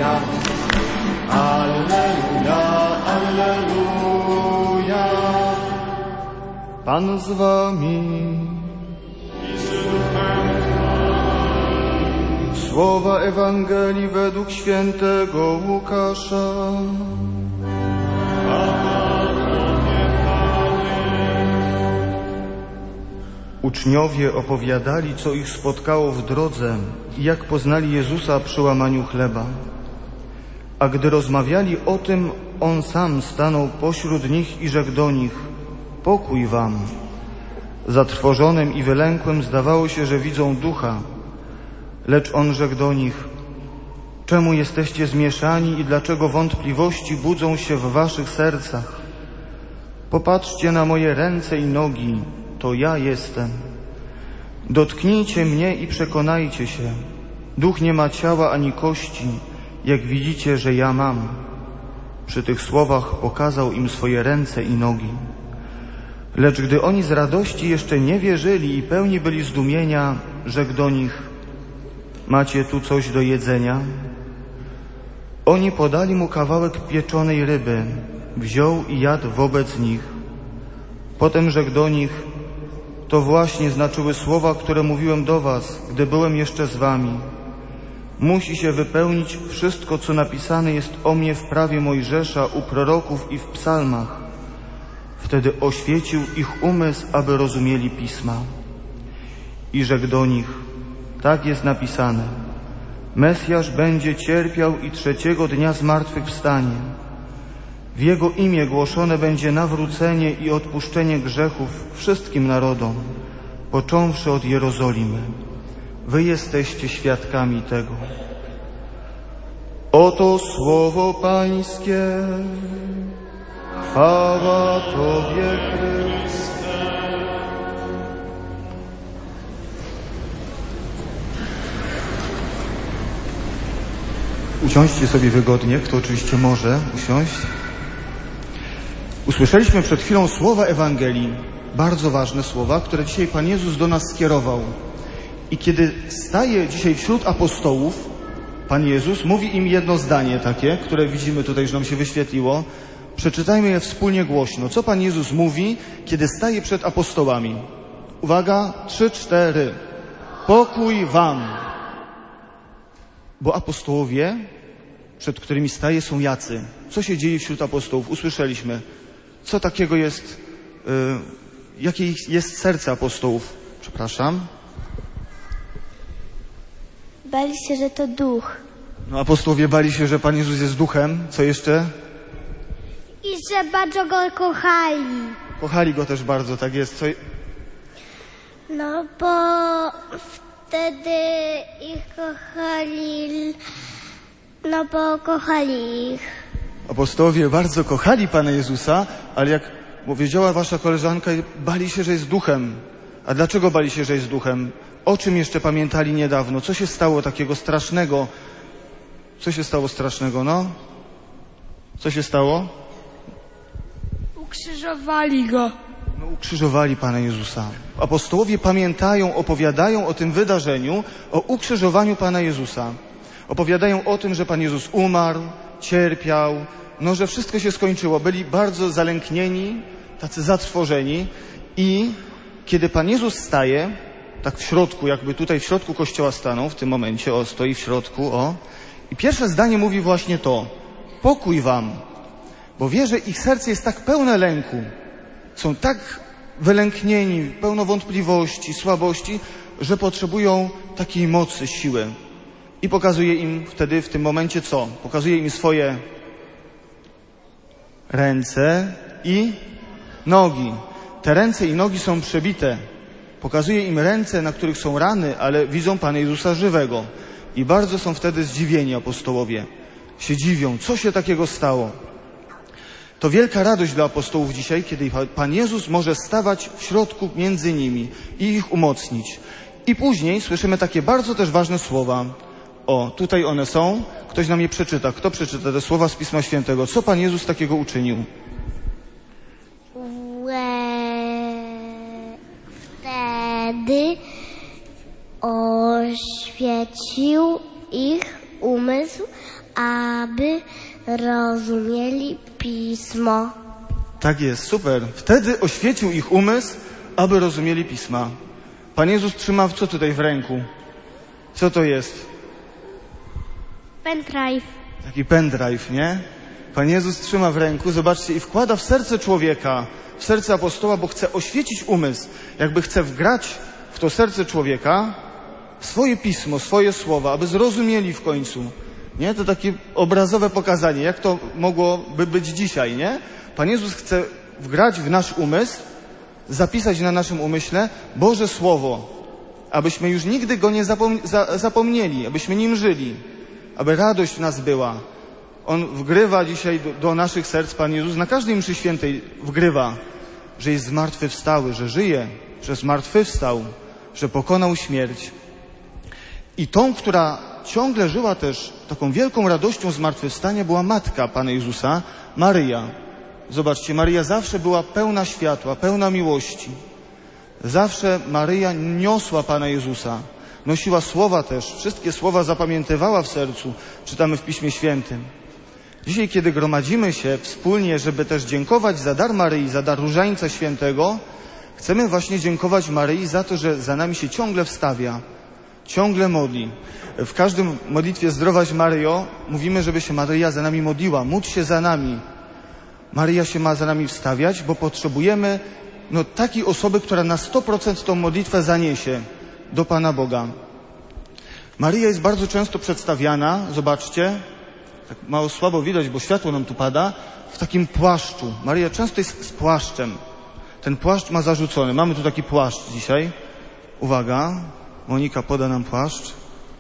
Alleluja, alleluja. Pan z wami. Słowa Ewangelii według świętego Łukasza. Uczniowie opowiadali, co ich spotkało w drodze i jak poznali Jezusa przy łamaniu chleba. A gdy rozmawiali o tym, On sam stanął pośród nich i rzekł do nich: pokój wam. Zatrwożonym i wylękłym zdawało się, że widzą ducha. Lecz On rzekł do nich: czemu jesteście zmieszani i dlaczego wątpliwości budzą się w waszych sercach? Popatrzcie na moje ręce i nogi, to ja jestem. Dotknijcie mnie i przekonajcie się. Duch nie ma ciała ani kości, jak widzicie, że ja mam. Przy tych słowach pokazał im swoje ręce i nogi. Lecz gdy oni z radości jeszcze nie wierzyli i pełni byli zdumienia, rzekł do nich: macie tu coś do jedzenia? Oni podali mu kawałek pieczonej ryby. Wziął i jadł wobec nich. Potem rzekł do nich: to właśnie znaczyły słowa, które mówiłem do was, gdy byłem jeszcze z wami. Musi się wypełnić wszystko, co napisane jest o mnie w prawie Mojżesza, u proroków i w psalmach. Wtedy oświecił ich umysł, aby rozumieli Pisma. I rzekł do nich: tak jest napisane. Mesjasz będzie cierpiał i 3. dnia zmartwychwstanie. W Jego imię głoszone będzie nawrócenie i odpuszczenie grzechów wszystkim narodom, począwszy od Jerozolimy. Wy jesteście świadkami tego. Oto słowo Pańskie. Chwała Tobie, Chryste. Usiądźcie sobie wygodnie, kto oczywiście może usiąść. Usłyszeliśmy przed chwilą słowa Ewangelii, bardzo ważne słowa, które dzisiaj Pan Jezus do nas skierował. I kiedy staje dzisiaj wśród apostołów, Pan Jezus mówi im jedno zdanie takie, które widzimy tutaj, że nam się wyświetliło. Przeczytajmy je wspólnie głośno. Co Pan Jezus mówi, kiedy staje przed apostołami? Uwaga, 3, 4. Pokój wam. Bo apostołowie, przed którymi staje, są jacy. Co się dzieje wśród apostołów? Usłyszeliśmy. Co takiego jest, jakie jest serce apostołów? Przepraszam. Bali się, że to duch. No, apostołowie bali się, że Pan Jezus jest duchem. Co jeszcze? I że bardzo go kochali. Kochali go też bardzo, tak jest. Co... No, bo wtedy ich kochali, no bo kochali ich. Apostołowie bardzo kochali Pana Jezusa, ale jak powiedziała wasza koleżanka, bali się, że jest duchem. A dlaczego bali się, że jest duchem? O czym jeszcze pamiętali niedawno? Co się stało takiego strasznego? Co się stało strasznego, no? Co się stało? Ukrzyżowali go. No, ukrzyżowali Pana Jezusa. Apostołowie pamiętają, opowiadają o tym wydarzeniu, o ukrzyżowaniu Pana Jezusa. Opowiadają o tym, że Pan Jezus umarł, cierpiał, no, że wszystko się skończyło. Byli bardzo zalęknieni, tacy zatrwożeni i kiedy Pan Jezus staje, tak w środku, jakby tutaj w środku kościoła stanął w tym momencie, o, stoi w środku, o, i pierwsze zdanie mówi właśnie to: pokój wam, bo wie, że ich serce jest tak pełne lęku, są tak wylęknieni, pełno wątpliwości, słabości, że potrzebują takiej mocy, siły. I pokazuje im wtedy, w tym momencie co? Pokazuje im swoje ręce i nogi. Te ręce i nogi są przebite. Pokazuje im ręce, na których są rany, ale widzą Pana Jezusa żywego. I bardzo są wtedy zdziwieni apostołowie. Się dziwią, co się takiego stało. To wielka radość dla apostołów dzisiaj, kiedy Pan Jezus może stawać w środku między nimi i ich umocnić. I później słyszymy takie bardzo też ważne słowa. O, tutaj one są. Ktoś nam je przeczyta. Kto przeczyta te słowa z Pisma Świętego? Co Pan Jezus takiego uczynił? Wtedy oświecił ich umysł, aby rozumieli Pismo. Tak jest, super. Wtedy oświecił ich umysł, aby rozumieli Pisma. Pan Jezus trzyma co tutaj w ręku? Co to jest? Pendrive. Taki pendrive, nie? Pan Jezus trzyma w ręku, zobaczcie, i wkłada w serce człowieka, w serce apostoła, bo chce oświecić umysł. Jakby chce wgrać w to serce człowieka swoje pismo, swoje słowa, aby zrozumieli w końcu. Nie? To takie obrazowe pokazanie, jak to mogłoby być dzisiaj, nie? Pan Jezus chce wgrać w nasz umysł, zapisać na naszym umyśle Boże Słowo, abyśmy już nigdy go nie zapomnieli, abyśmy nim żyli, aby radość w nas była. On wgrywa dzisiaj do naszych serc, Pan Jezus, na każdej mszy świętej wgrywa, że jest zmartwychwstały, że żyje, że zmartwychwstał, że pokonał śmierć. I tą, która ciągle żyła też taką wielką radością zmartwychwstania, była matka Pana Jezusa, Maryja. Zobaczcie, Maryja zawsze była pełna światła, pełna miłości. Zawsze Maryja niosła Pana Jezusa. Nosiła słowa też, wszystkie słowa zapamiętywała w sercu, czytamy w Piśmie Świętym. Dzisiaj, kiedy gromadzimy się wspólnie, żeby też dziękować za dar Maryi, za dar Różańca Świętego, chcemy właśnie dziękować Maryi za to, że za nami się ciągle wstawia, ciągle modli. W każdym modlitwie Zdrowaś Maryjo mówimy, żeby się Maryja za nami modliła, módl się za nami. Maryja się ma za nami wstawiać, bo potrzebujemy takiej osoby, która na 100% tą modlitwę zaniesie do Pana Boga. Maryja jest bardzo często przedstawiana, zobaczcie, tak mało słabo widać, bo światło nam tu pada, w takim płaszczu. Maryja często jest z płaszczem. Ten płaszcz ma zarzucony. Mamy tu taki płaszcz dzisiaj. Uwaga, Monika poda nam płaszcz.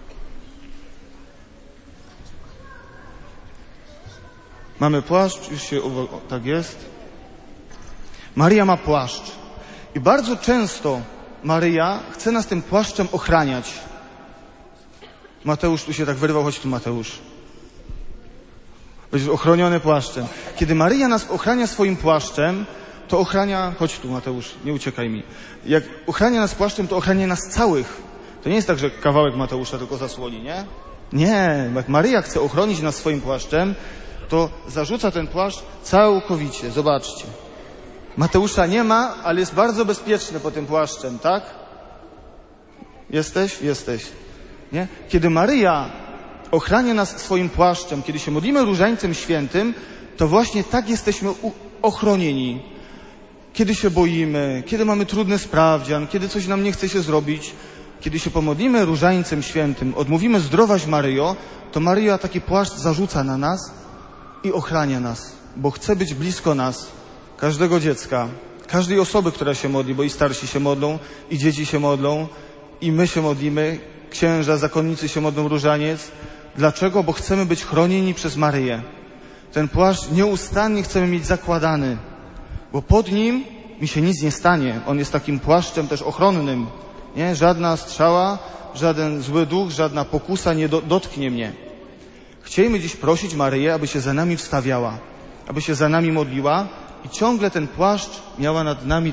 Mamy płaszcz, już się, tak jest. Maryja ma płaszcz. I bardzo często Maryja chce nas tym płaszczem ochraniać. Mateusz tu się tak wyrwał, chodź tu, Mateusz. Będziesz ochroniony płaszczem. Kiedy Maryja nas ochrania swoim płaszczem, to ochrania... Chodź tu, Mateusz, nie uciekaj mi. Jak ochrania nas płaszczem, to ochrania nas całych. To nie jest tak, że kawałek Mateusza tylko zasłoni, nie? Nie, jak Maryja chce ochronić nas swoim płaszczem, to zarzuca ten płaszcz całkowicie. Zobaczcie. Mateusza nie ma, ale jest bardzo bezpieczny pod tym płaszczem, tak? Jesteś? Jesteś. Nie? Kiedy Maryja ochrania nas swoim płaszczem, kiedy się modlimy Różańcem Świętym, to właśnie tak jesteśmy ochronieni. Kiedy się boimy, kiedy mamy trudny sprawdzian, kiedy coś nam nie chce się zrobić, kiedy się pomodlimy Różańcem Świętym, odmówimy Zdrowaś Maryjo, to Maryja taki płaszcz zarzuca na nas i ochrania nas, bo chce być blisko nas, każdego dziecka, każdej osoby, która się modli, bo i starsi się modlą, i dzieci się modlą, i my się modlimy, księża, zakonnicy się modlą Różaniec. Dlaczego? Bo chcemy być chronieni przez Maryję. Ten płaszcz nieustannie chcemy mieć zakładany, bo pod nim mi się nic nie stanie. On jest takim płaszczem też ochronnym. Nie? Żadna strzała, żaden zły duch, żadna pokusa nie dotknie mnie. Chcielibyśmy dziś prosić Maryję, aby się za nami wstawiała, aby się za nami modliła i ciągle ten płaszcz miała nad nami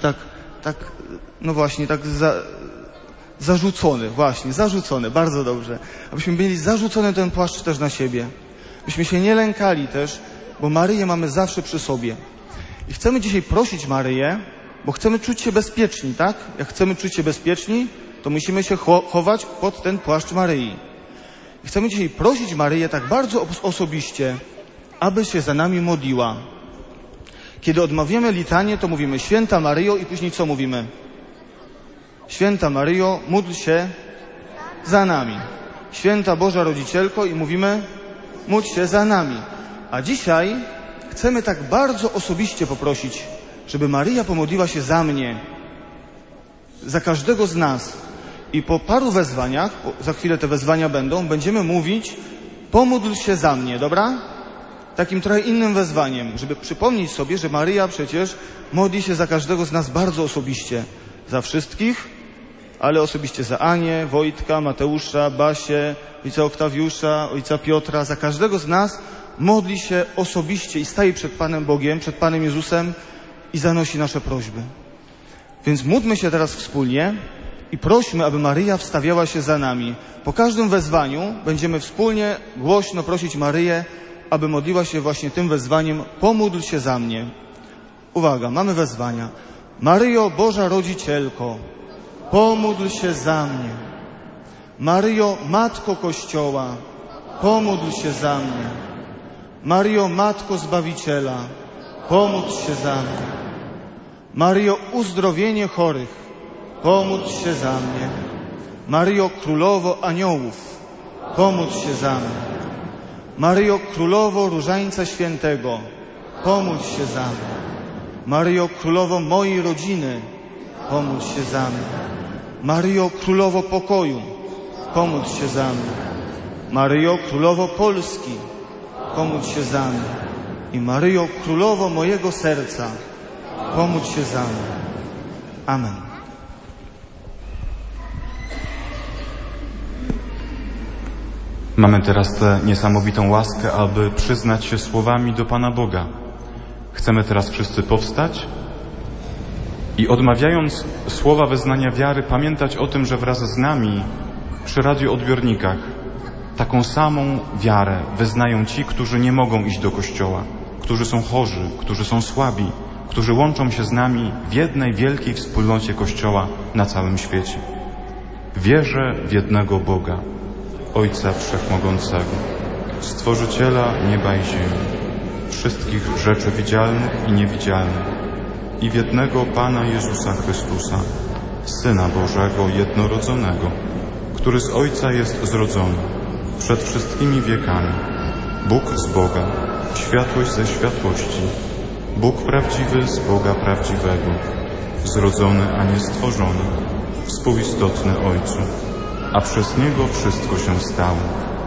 zarzucony, bardzo dobrze. Abyśmy mieli zarzucony ten płaszcz też na siebie. Byśmy się nie lękali też, bo Maryję mamy zawsze przy sobie. I chcemy dzisiaj prosić Maryję, bo chcemy czuć się bezpieczni, tak? Jak chcemy czuć się bezpieczni, to musimy się chować pod ten płaszcz Maryi. I chcemy dzisiaj prosić Maryję tak bardzo osobiście, aby się za nami modliła. Kiedy odmawiamy litanię, to mówimy Święta Maryjo i później co mówimy? Święta Maryjo, módl się za nami. Święta Boża Rodzicielko i mówimy módl się za nami. A dzisiaj chcemy tak bardzo osobiście poprosić, żeby Maryja pomodliła się za mnie, za każdego z nas. I po paru wezwaniach, za chwilę te wezwania będziemy mówić pomódl się za mnie, dobra? Takim trochę innym wezwaniem, żeby przypomnieć sobie, że Maryja przecież modli się za każdego z nas bardzo osobiście. Za wszystkich, ale osobiście za Anię, Wojtka, Mateusza, Basię, ojca Oktawiusza, ojca Piotra. Za każdego z nas modli się osobiście i staje przed Panem Bogiem, przed Panem Jezusem i zanosi nasze prośby. Więc módlmy się teraz wspólnie i prośmy, aby Maryja wstawiała się za nami. Po każdym wezwaniu będziemy wspólnie głośno prosić Maryję, aby modliła się właśnie tym wezwaniem: pomódl się za mnie. Uwaga, mamy wezwania. Maryjo, Boża Rodzicielko, pomódl się za mnie. Maryjo, Matko Kościoła, pomódl się za mnie. Maryjo, Matko Zbawiciela, pomódl się za mnie. Maryjo, uzdrowienie chorych, pomódl się za mnie. Maryjo, Królowo Aniołów, pomódl się za mnie. Maryjo, Królowo Różańca Świętego, pomódl się za mnie. Maryjo, Królowo mojej rodziny, pomódl się za mnie. Maryjo, Królowo pokoju, pomódl się za mnie. Maryjo, Królowo Polski, pomódl się za mnie. I Maryjo, Królowo mojego serca, pomódl się za mnie. Amen. Mamy teraz tę niesamowitą łaskę, aby przyznać się słowami do Pana Boga. Chcemy teraz wszyscy powstać i odmawiając słowa wyznania wiary, pamiętać o tym, że wraz z nami przy radioodbiornikach taką samą wiarę wyznają ci, którzy nie mogą iść do kościoła, którzy są chorzy, którzy są słabi, którzy łączą się z nami w jednej wielkiej wspólnocie Kościoła na całym świecie. Wierzę w jednego Boga, Ojca Wszechmogącego, Stworzyciela nieba i ziemi, wszystkich rzeczy widzialnych i niewidzialnych, i w jednego Pana Jezusa Chrystusa, Syna Bożego jednorodzonego, który z Ojca jest zrodzony przed wszystkimi wiekami, Bóg z Boga, światłość ze światłości, Bóg prawdziwy z Boga prawdziwego, zrodzony, a nie stworzony, współistotny Ojcu, a przez Niego wszystko się stało.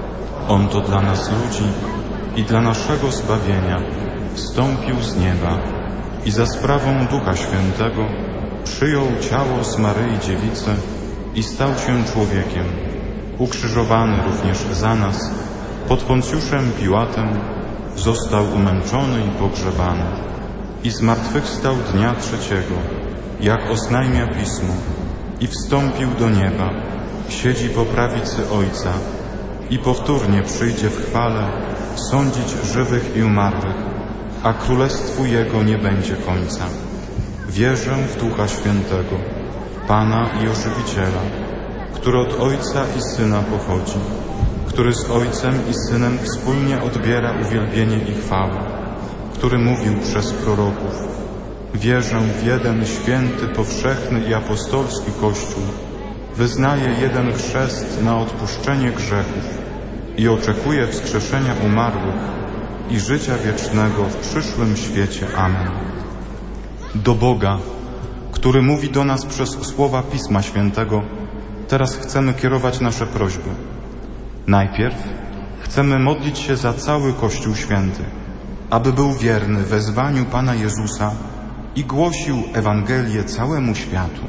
On to dla nas ludzi i dla naszego zbawienia wstąpił z nieba i za sprawą Ducha Świętego przyjął ciało z Maryi Dziewicy i stał się człowiekiem, ukrzyżowany również za nas, pod Poncjuszem Piłatem, został umęczony i pogrzebany i zmartwychwstał dnia trzeciego, jak oznajmia Pismo, i wstąpił do nieba, siedzi po prawicy Ojca i powtórnie przyjdzie w chwale sądzić żywych i umarłych, a królestwu Jego nie będzie końca. Wierzę w Ducha Świętego, Pana i Ożywiciela, który od Ojca i Syna pochodzi, który z Ojcem i Synem wspólnie odbiera uwielbienie i chwałę, który mówił przez proroków: wierzę w jeden święty, powszechny i apostolski Kościół, wyznaję jeden chrzest na odpuszczenie grzechów i oczekuję wskrzeszenia umarłych i życia wiecznego w przyszłym świecie. Amen. Do Boga, który mówi do nas przez słowa Pisma Świętego, teraz chcemy kierować nasze prośby. Najpierw chcemy modlić się za cały Kościół Święty, aby był wierny wezwaniu Pana Jezusa i głosił Ewangelię całemu światu.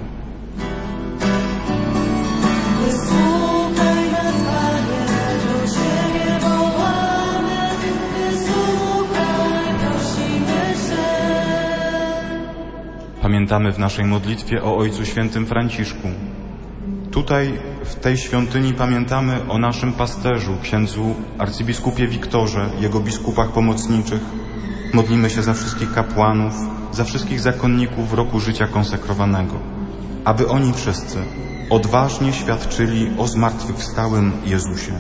Pamiętamy w naszej modlitwie o Ojcu Świętym Franciszku. Tutaj, w tej świątyni, pamiętamy o naszym pasterzu, księdzu arcybiskupie Wiktorze, jego biskupach pomocniczych. Modlimy się za wszystkich kapłanów, za wszystkich zakonników w roku życia konsekrowanego, aby oni wszyscy odważnie świadczyli o zmartwychwstałym Jezusie.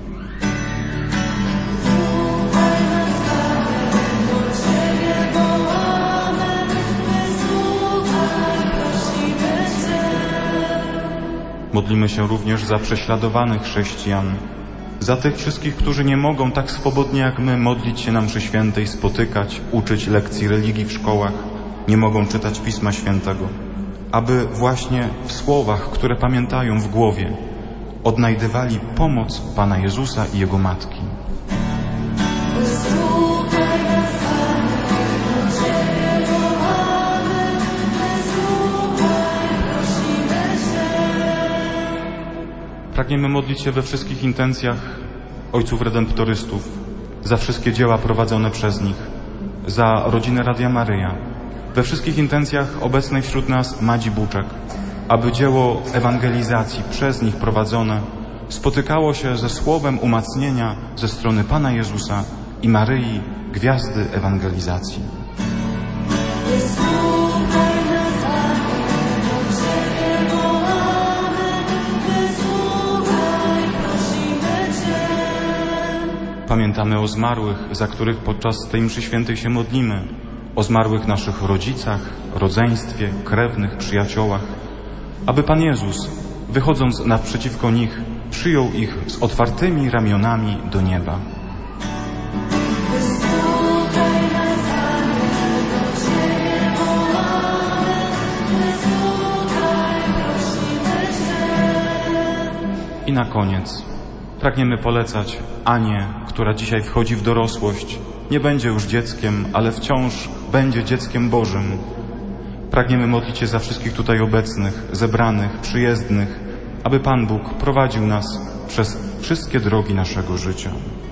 Modlimy się również za prześladowanych chrześcijan, za tych wszystkich, którzy nie mogą tak swobodnie jak my modlić się na mszy świętej, spotykać, uczyć lekcji religii w szkołach, nie mogą czytać Pisma Świętego, aby właśnie w słowach, które pamiętają w głowie, odnajdywali pomoc Pana Jezusa i Jego Matki. Pragniemy modlić się we wszystkich intencjach ojców redemptorystów, za wszystkie dzieła prowadzone przez nich, za rodzinę Radia Maryja, we wszystkich intencjach obecnej wśród nas Madzi Buczek, aby dzieło ewangelizacji przez nich prowadzone spotykało się ze słowem umacnienia ze strony Pana Jezusa i Maryi, gwiazdy ewangelizacji. Pamiętamy o zmarłych, za których podczas tej mszy świętej się modlimy, o zmarłych naszych rodzicach, rodzeństwie, krewnych, przyjaciołach, aby Pan Jezus, wychodząc naprzeciwko nich, przyjął ich z otwartymi ramionami do nieba. I na koniec pragniemy polecać Anię, która dzisiaj wchodzi w dorosłość. Nie będzie już dzieckiem, ale wciąż będzie dzieckiem Bożym. Pragniemy modlić się za wszystkich tutaj obecnych, zebranych, przyjezdnych, aby Pan Bóg prowadził nas przez wszystkie drogi naszego życia.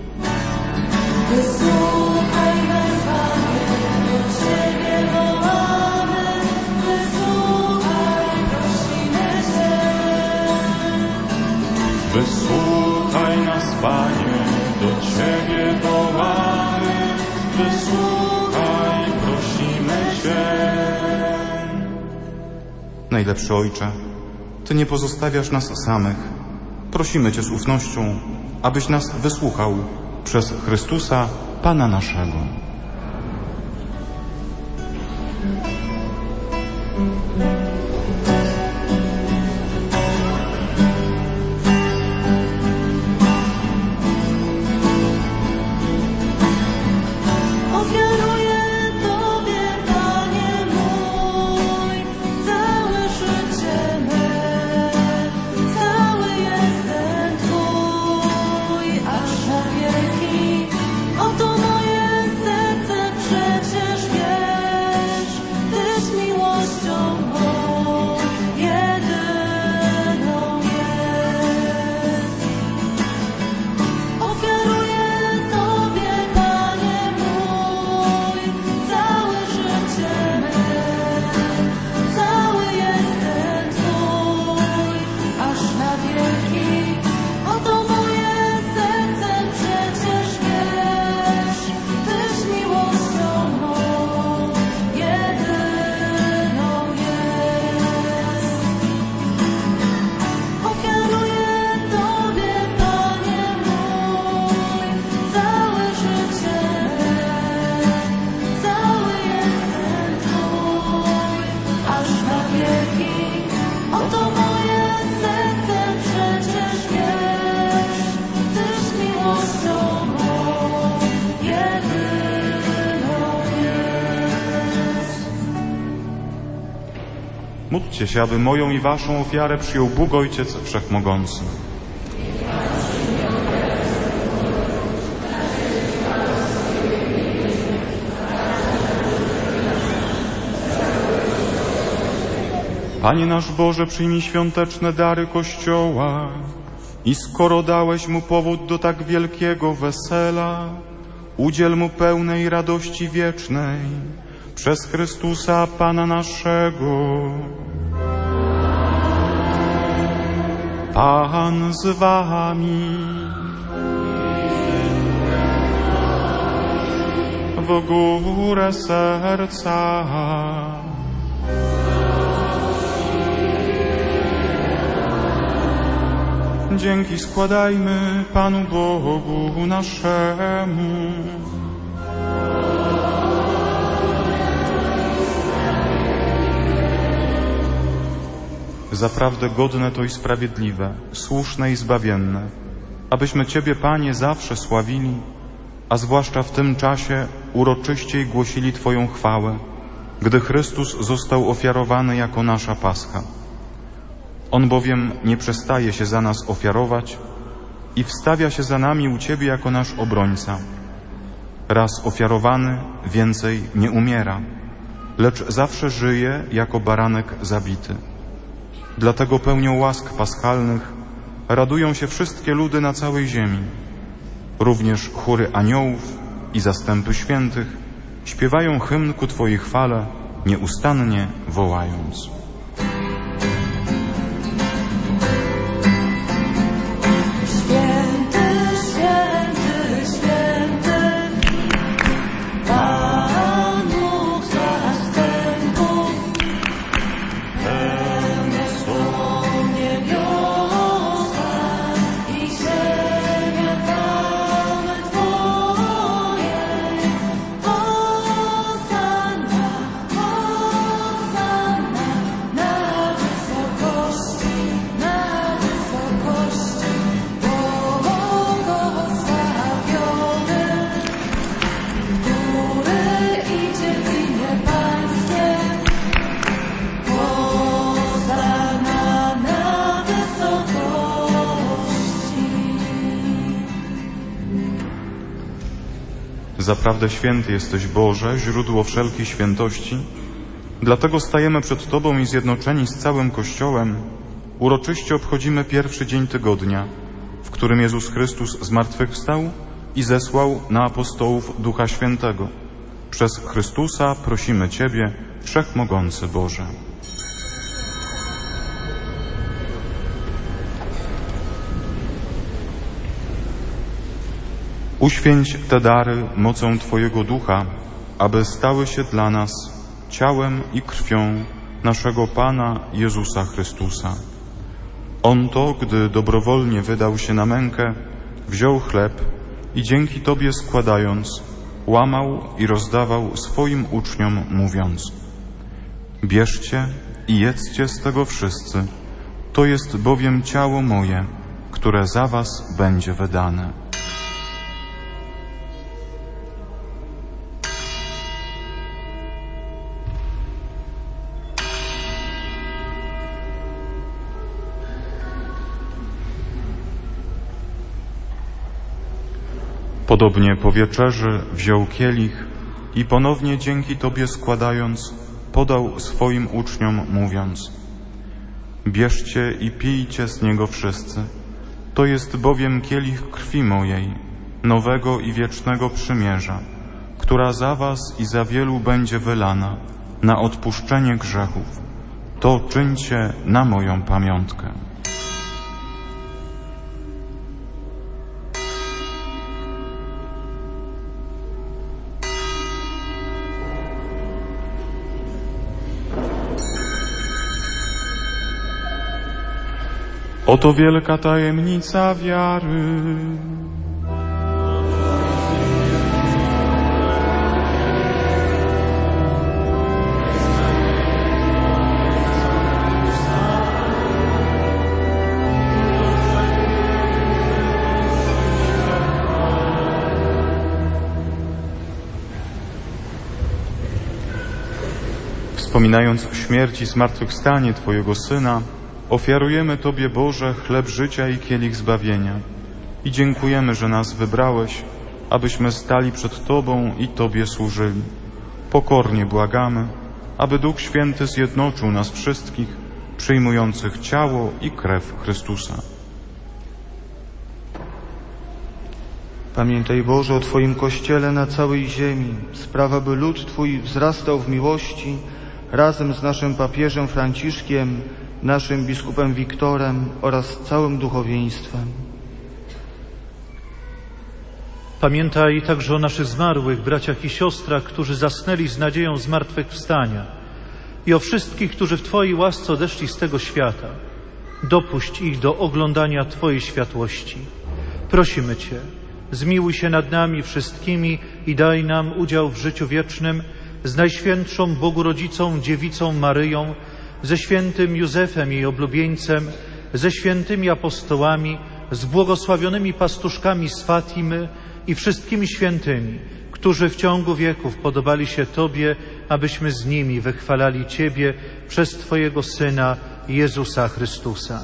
Wysłuchaj nas, Panie, do Ciebie wołamy, wysłuchaj, prosimy Cię. Najlepszy Ojcze, Ty nie pozostawiasz nas samych. Prosimy Cię z ufnością, abyś nas wysłuchał przez Chrystusa, Pana naszego. Módlcie się, aby moją i waszą ofiarę przyjął Bóg Ojciec Wszechmogący. Panie nasz Boże, przyjmij świąteczne dary Kościoła i skoro dałeś mu powód do tak wielkiego wesela, udziel mu pełnej radości wiecznej przez Chrystusa Pana naszego. Pan z wami. W górę serca. Dzięki składajmy Panu Bogu naszemu. Zaprawdę godne to i sprawiedliwe, słuszne i zbawienne, abyśmy Ciebie, Panie, zawsze sławili, a zwłaszcza w tym czasie uroczyściej głosili Twoją chwałę, gdy Chrystus został ofiarowany jako nasza Pascha. On bowiem nie przestaje się za nas ofiarować i wstawia się za nami u Ciebie jako nasz obrońca. Raz ofiarowany, więcej nie umiera, lecz zawsze żyje jako baranek zabity. Dlatego pełnią łask paschalnych radują się wszystkie ludy na całej ziemi. Również chóry aniołów i zastępy świętych śpiewają hymn ku Twojej chwale, nieustannie wołając. Zaprawdę święty jesteś, Boże, źródło wszelkiej świętości. Dlatego stajemy przed Tobą i zjednoczeni z całym Kościołem uroczyście obchodzimy pierwszy dzień tygodnia, w którym Jezus Chrystus zmartwychwstał i zesłał na apostołów Ducha Świętego. Przez Chrystusa prosimy Ciebie, Wszechmogący Boże. Uświęć te dary mocą Twojego Ducha, aby stały się dla nas ciałem i krwią naszego Pana Jezusa Chrystusa. On to, gdy dobrowolnie wydał się na mękę, wziął chleb i dzięki Tobie składając, łamał i rozdawał swoim uczniom, mówiąc: bierzcie i jedzcie z tego wszyscy, to jest bowiem ciało moje, które za was będzie wydane. Podobnie po wieczerzy wziął kielich i ponownie dzięki Tobie składając, podał swoim uczniom, mówiąc: bierzcie i pijcie z niego wszyscy, to jest bowiem kielich krwi mojej, nowego i wiecznego przymierza, która za was i za wielu będzie wylana na odpuszczenie grzechów. To czyńcie na moją pamiątkę. Oto wielka tajemnica wiary. Wspominając śmierć i zmartwychwstanie Twojego Syna, ofiarujemy Tobie, Boże, chleb życia i kielich zbawienia i dziękujemy, że nas wybrałeś, abyśmy stali przed Tobą i Tobie służyli. Pokornie błagamy, aby Duch Święty zjednoczył nas wszystkich, przyjmujących ciało i krew Chrystusa. Pamiętaj, Boże, o Twoim Kościele na całej ziemi. Sprawa, by lud Twój wzrastał w miłości razem z naszym papieżem Franciszkiem, naszym biskupem Wiktorem oraz całym duchowieństwem. Pamiętaj także o naszych zmarłych braciach i siostrach, którzy zasnęli z nadzieją zmartwychwstania, i o wszystkich, którzy w Twojej łasce odeszli z tego świata. Dopuść ich do oglądania Twojej światłości. Prosimy Cię, zmiłuj się nad nami wszystkimi i daj nam udział w życiu wiecznym z Najświętszą Bogu Rodzicą, Dziewicą Maryją, ze świętym Józefem, jej oblubieńcem, ze świętymi apostołami, z błogosławionymi pastuszkami z Fatimy i wszystkimi świętymi, którzy w ciągu wieków podobali się Tobie, abyśmy z nimi wychwalali Ciebie przez Twojego Syna, Jezusa Chrystusa.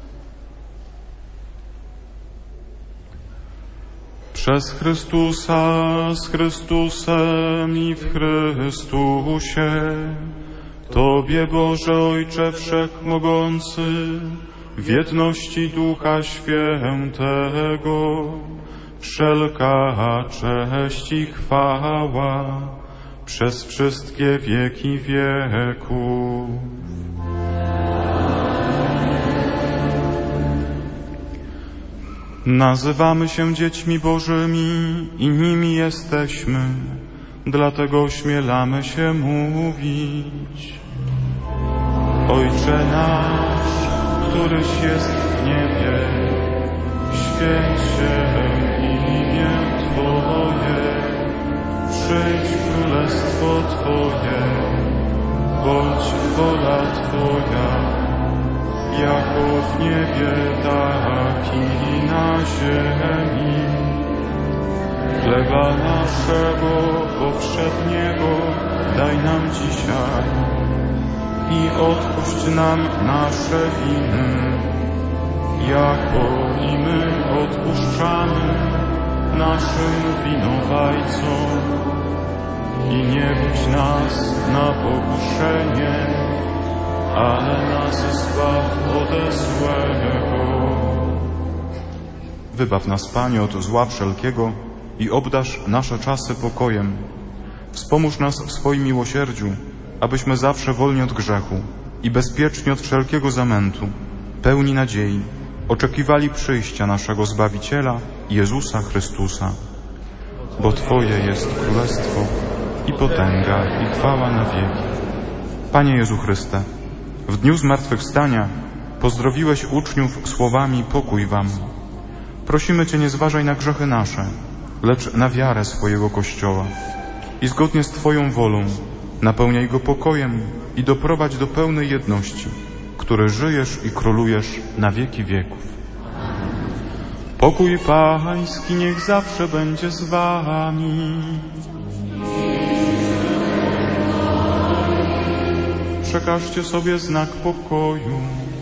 Przez Chrystusa, z Chrystusem i w Chrystusie, Tobie, Boże Ojcze Wszechmogący, w jedności Ducha Świętego, wszelka cześć i chwała przez wszystkie wieki wieków. Nazywamy się dziećmi Bożymi i nimi jesteśmy, dlatego ośmielamy się mówić: Ojcze nasz, któryś jest w niebie, święć się imię Twoje, przyjdź królestwo Twoje, bądź wola Twoja, jako w niebie, tak i na ziemi. Chleba naszego powszedniego daj nam dzisiaj i odpuść nam nasze winy, jako i my odpuszczamy naszym winowajcom. i nie budź nas na pokuszenie, ale nas zbaw ode złego. Wybaw nas, Panie, od zła wszelkiego i obdarz nasze czasy pokojem. Wspomóż nas w swoim miłosierdziu, abyśmy zawsze wolni od grzechu i bezpieczni od wszelkiego zamętu, pełni nadziei, oczekiwali przyjścia naszego Zbawiciela, Jezusa Chrystusa. Bo Twoje jest królestwo i potęga i chwała na wieki. Panie Jezu Chryste, w dniu zmartwychwstania pozdrowiłeś uczniów słowami pokój wam. Prosimy Cię, nie zważaj na grzechy nasze, lecz na wiarę swojego Kościoła i zgodnie z Twoją wolą napełniaj go pokojem i doprowadź do pełnej jedności, który żyjesz i królujesz na wieki wieków. Pokój Pański niech zawsze będzie z wami. Przekażcie sobie znak pokoju.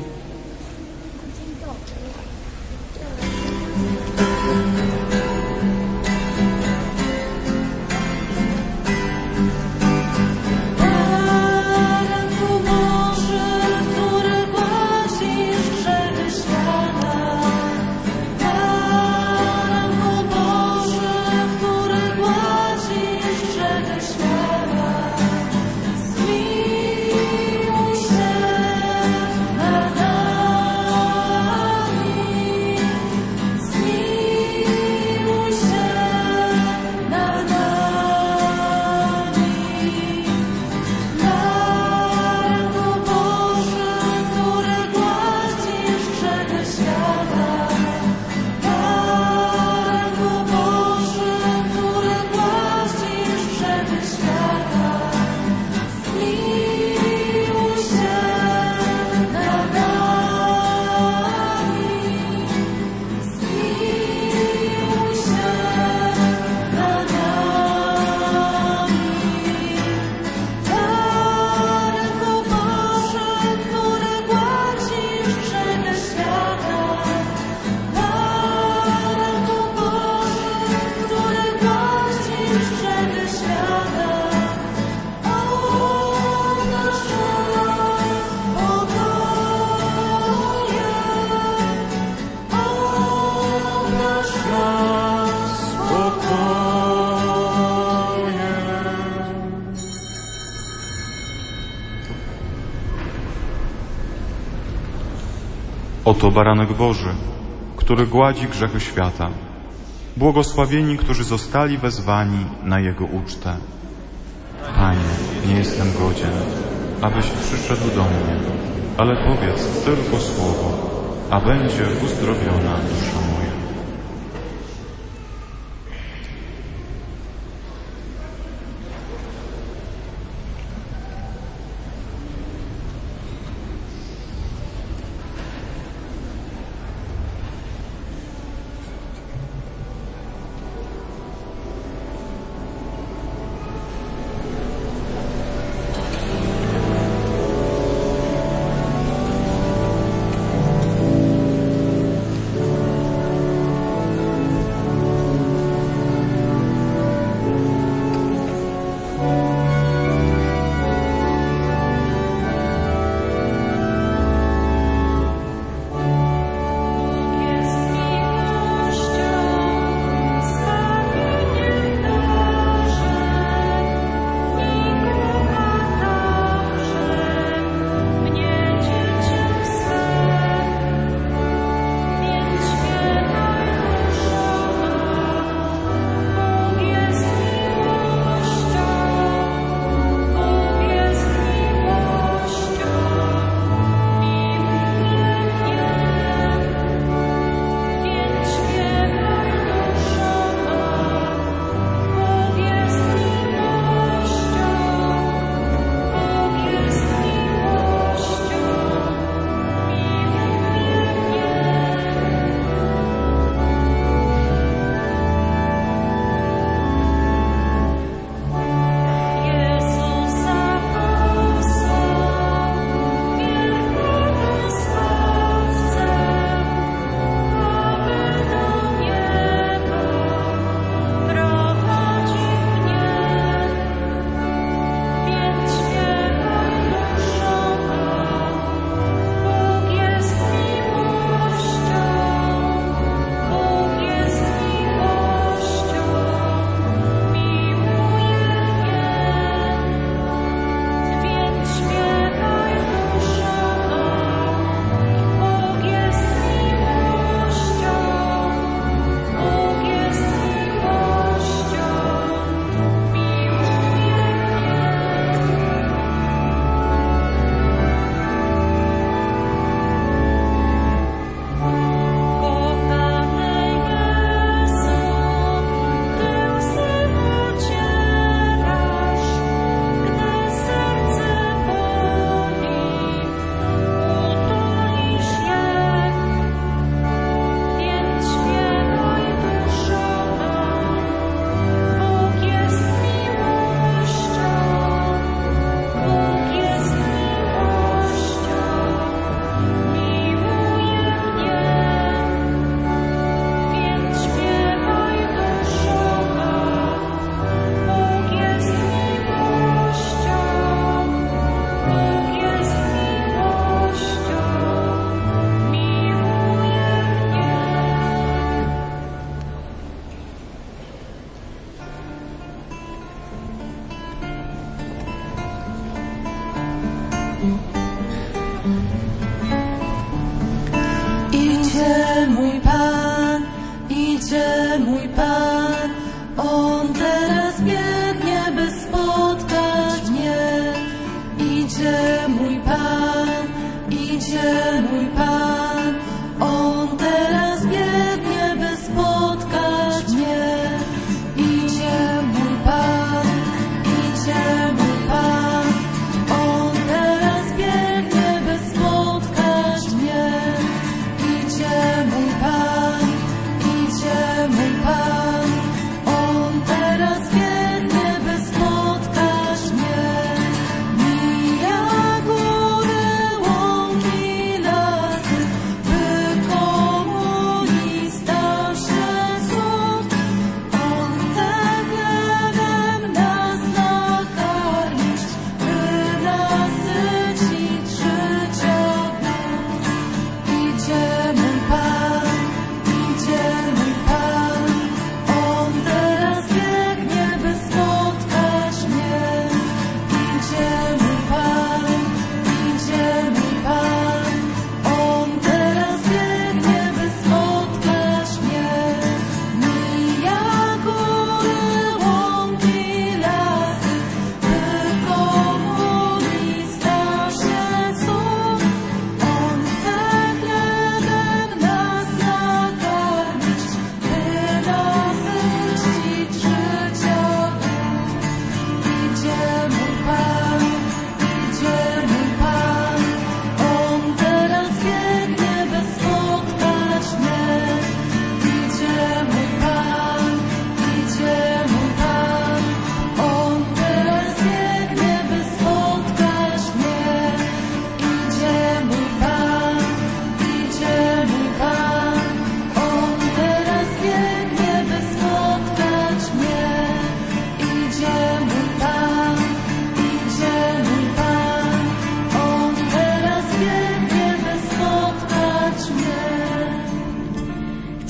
Oto baranek Boży, który gładzi grzechy świata. Błogosławieni, którzy zostali wezwani na Jego ucztę. Panie, nie jestem godzien, abyś przyszedł do mnie, ale powiedz tylko słowo, a będzie uzdrowiona dusza moja.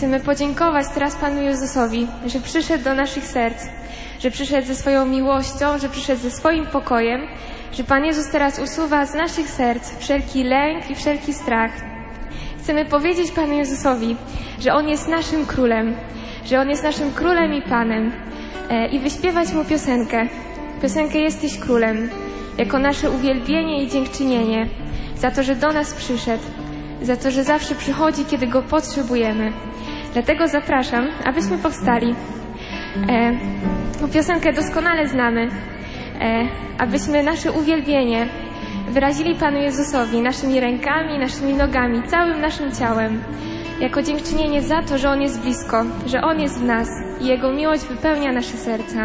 Chcemy podziękować teraz Panu Jezusowi, że przyszedł do naszych serc, że przyszedł ze swoją miłością, że przyszedł ze swoim pokojem, że Pan Jezus teraz usuwa z naszych serc wszelki lęk i wszelki strach. Chcemy powiedzieć Panu Jezusowi, że On jest naszym Królem, że On jest naszym Królem i Panem i wyśpiewać Mu piosenkę. Piosenkę Jesteś Królem, jako nasze uwielbienie i dziękczynienie za to, że do nas przyszedł, za to, że zawsze przychodzi, kiedy Go potrzebujemy. Dlatego zapraszam, abyśmy powstali. Piosenkę doskonale znamy, abyśmy nasze uwielbienie wyrazili Panu Jezusowi naszymi rękami, naszymi nogami, całym naszym ciałem, jako dziękczynienie za to, że On jest blisko, że On jest w nas i Jego miłość wypełnia nasze serca.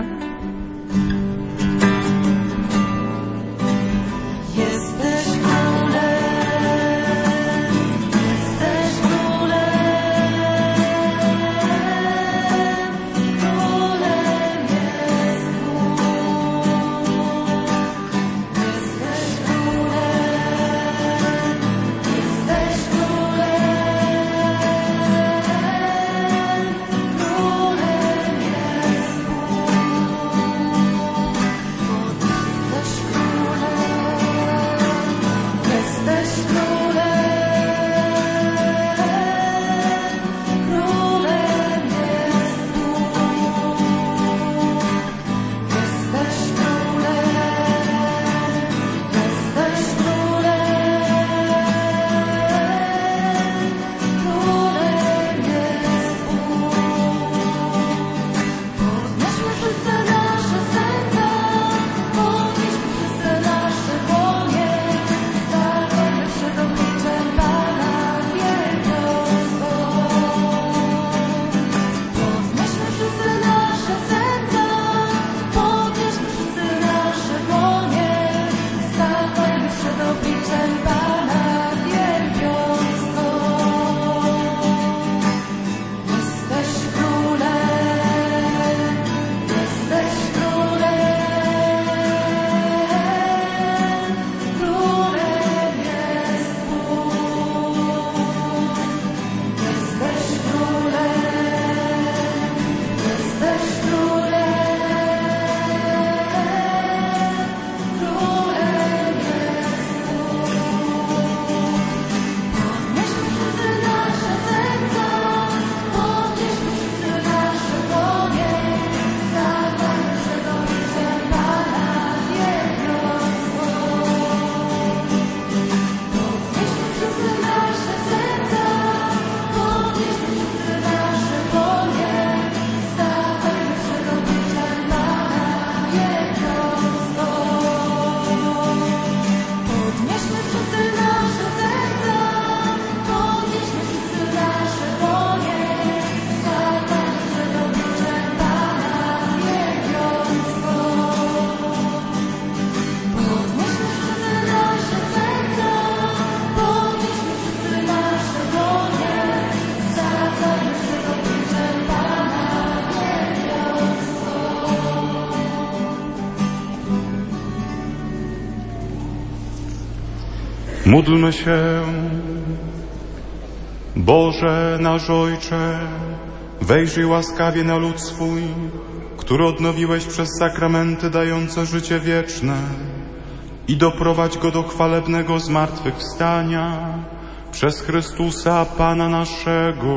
Módlmy się. Boże nasz Ojcze, wejrzyj łaskawie na lud swój, który odnowiłeś przez sakramenty dające życie wieczne i doprowadź go do chwalebnego zmartwychwstania przez Chrystusa Pana naszego.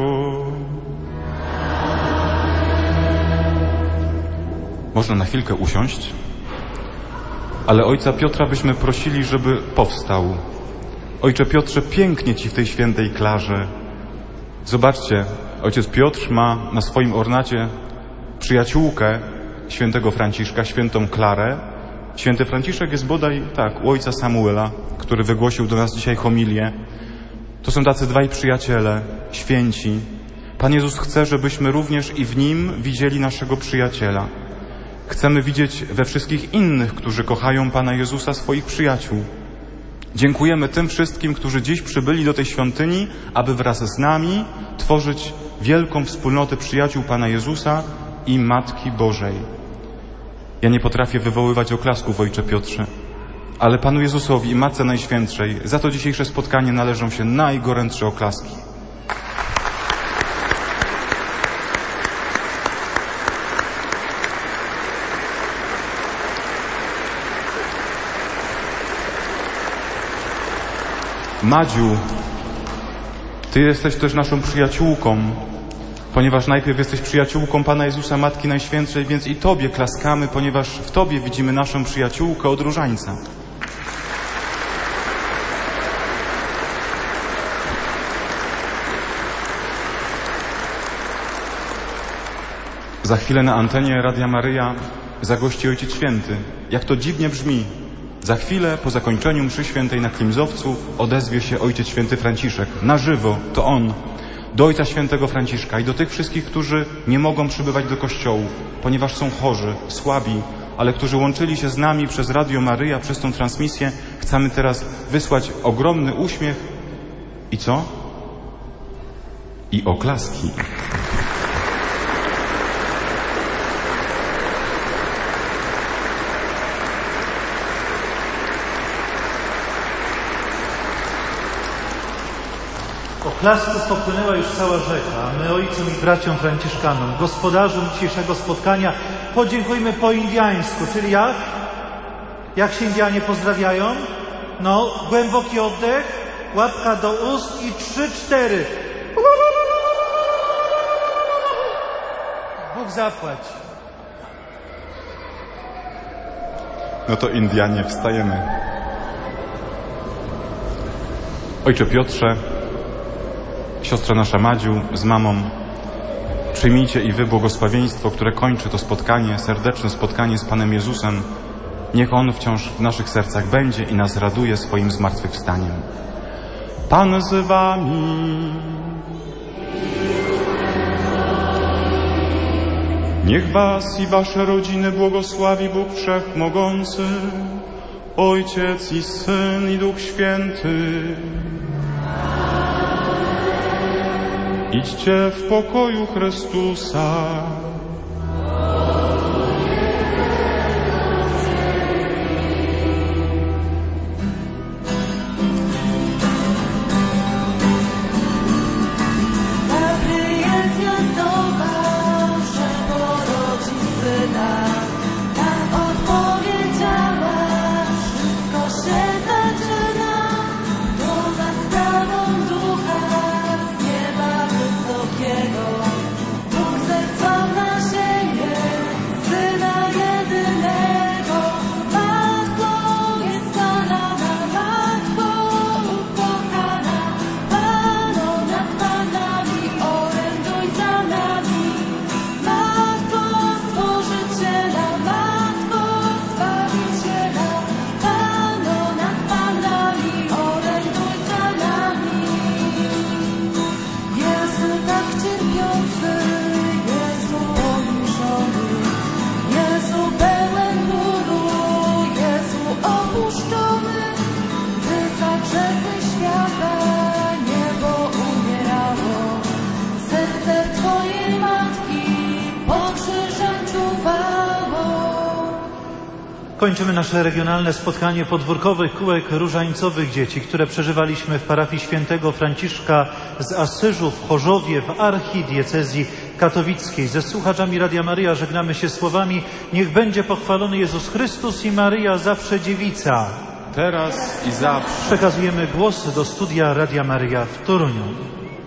Można na chwilkę usiąść, ale ojca Piotra byśmy prosili, żeby powstał. Ojcze Piotrze, pięknie Ci w tej świętej klarze. Zobaczcie, ojciec Piotr ma na swoim ornacie przyjaciółkę świętego Franciszka, świętą Klarę. Święty Franciszek jest bodaj, u ojca Samuela, który wygłosił do nas dzisiaj homilię. To są tacy dwaj przyjaciele, święci. Pan Jezus chce, żebyśmy również i w Nim widzieli naszego przyjaciela. Chcemy widzieć we wszystkich innych, którzy kochają Pana Jezusa, swoich przyjaciół. Dziękujemy tym wszystkim, którzy dziś przybyli do tej świątyni, aby wraz z nami tworzyć wielką wspólnotę przyjaciół Pana Jezusa i Matki Bożej. Ja nie potrafię wywoływać oklasków, ojcze Piotrze, ale Panu Jezusowi i Matce Najświętszej za to dzisiejsze spotkanie należą się najgorętsze oklaski. Madziu, Ty jesteś też naszą przyjaciółką, ponieważ najpierw jesteś przyjaciółką Pana Jezusa, Matki Najświętszej, więc i Tobie klaskamy, ponieważ w Tobie widzimy naszą przyjaciółkę od różańca. Za chwilę na antenie Radia Maryja zagości Ojciec Święty. Jak to dziwnie brzmi. Za chwilę, po zakończeniu mszy świętej na Klimzowcu, odezwie się Ojciec Święty Franciszek. Na żywo, to on. Do Ojca Świętego Franciszka i do tych wszystkich, którzy nie mogą przybywać do kościołów, ponieważ są chorzy, słabi, ale którzy łączyli się z nami przez Radio Maryja, przez tą transmisję, chcemy teraz wysłać ogromny uśmiech i co? I oklaski. Oklasków popłynęła już cała rzeka. My, ojcom i braciom franciszkanom, gospodarzom dzisiejszego spotkania, podziękujmy po indiańsku, czyli jak? Jak się Indianie pozdrawiają? No, głęboki oddech, łapka do ust i 3-4. Bóg zapłać. No to Indianie, wstajemy. Ojcze Piotrze, siostra nasza Madziu z mamą, przyjmijcie i wy błogosławieństwo, które kończy to spotkanie, serdeczne spotkanie z Panem Jezusem. Niech On wciąż w naszych sercach będzie i nas raduje swoim zmartwychwstaniem. Pan z wami. Niech was i wasze rodziny błogosławi Bóg Wszechmogący, Ojciec i Syn i Duch Święty. Idźcie w pokoju Chrystusa. Kończymy nasze regionalne spotkanie podwórkowych kółek różańcowych dzieci, które przeżywaliśmy w parafii świętego Franciszka z Asyżu w Chorzowie w archidiecezji katowickiej. Ze słuchaczami Radia Maryja żegnamy się słowami: niech będzie pochwalony Jezus Chrystus i Maryja zawsze dziewica. Teraz i zawsze. Przekazujemy głos do studia Radia Maryja w Toruniu.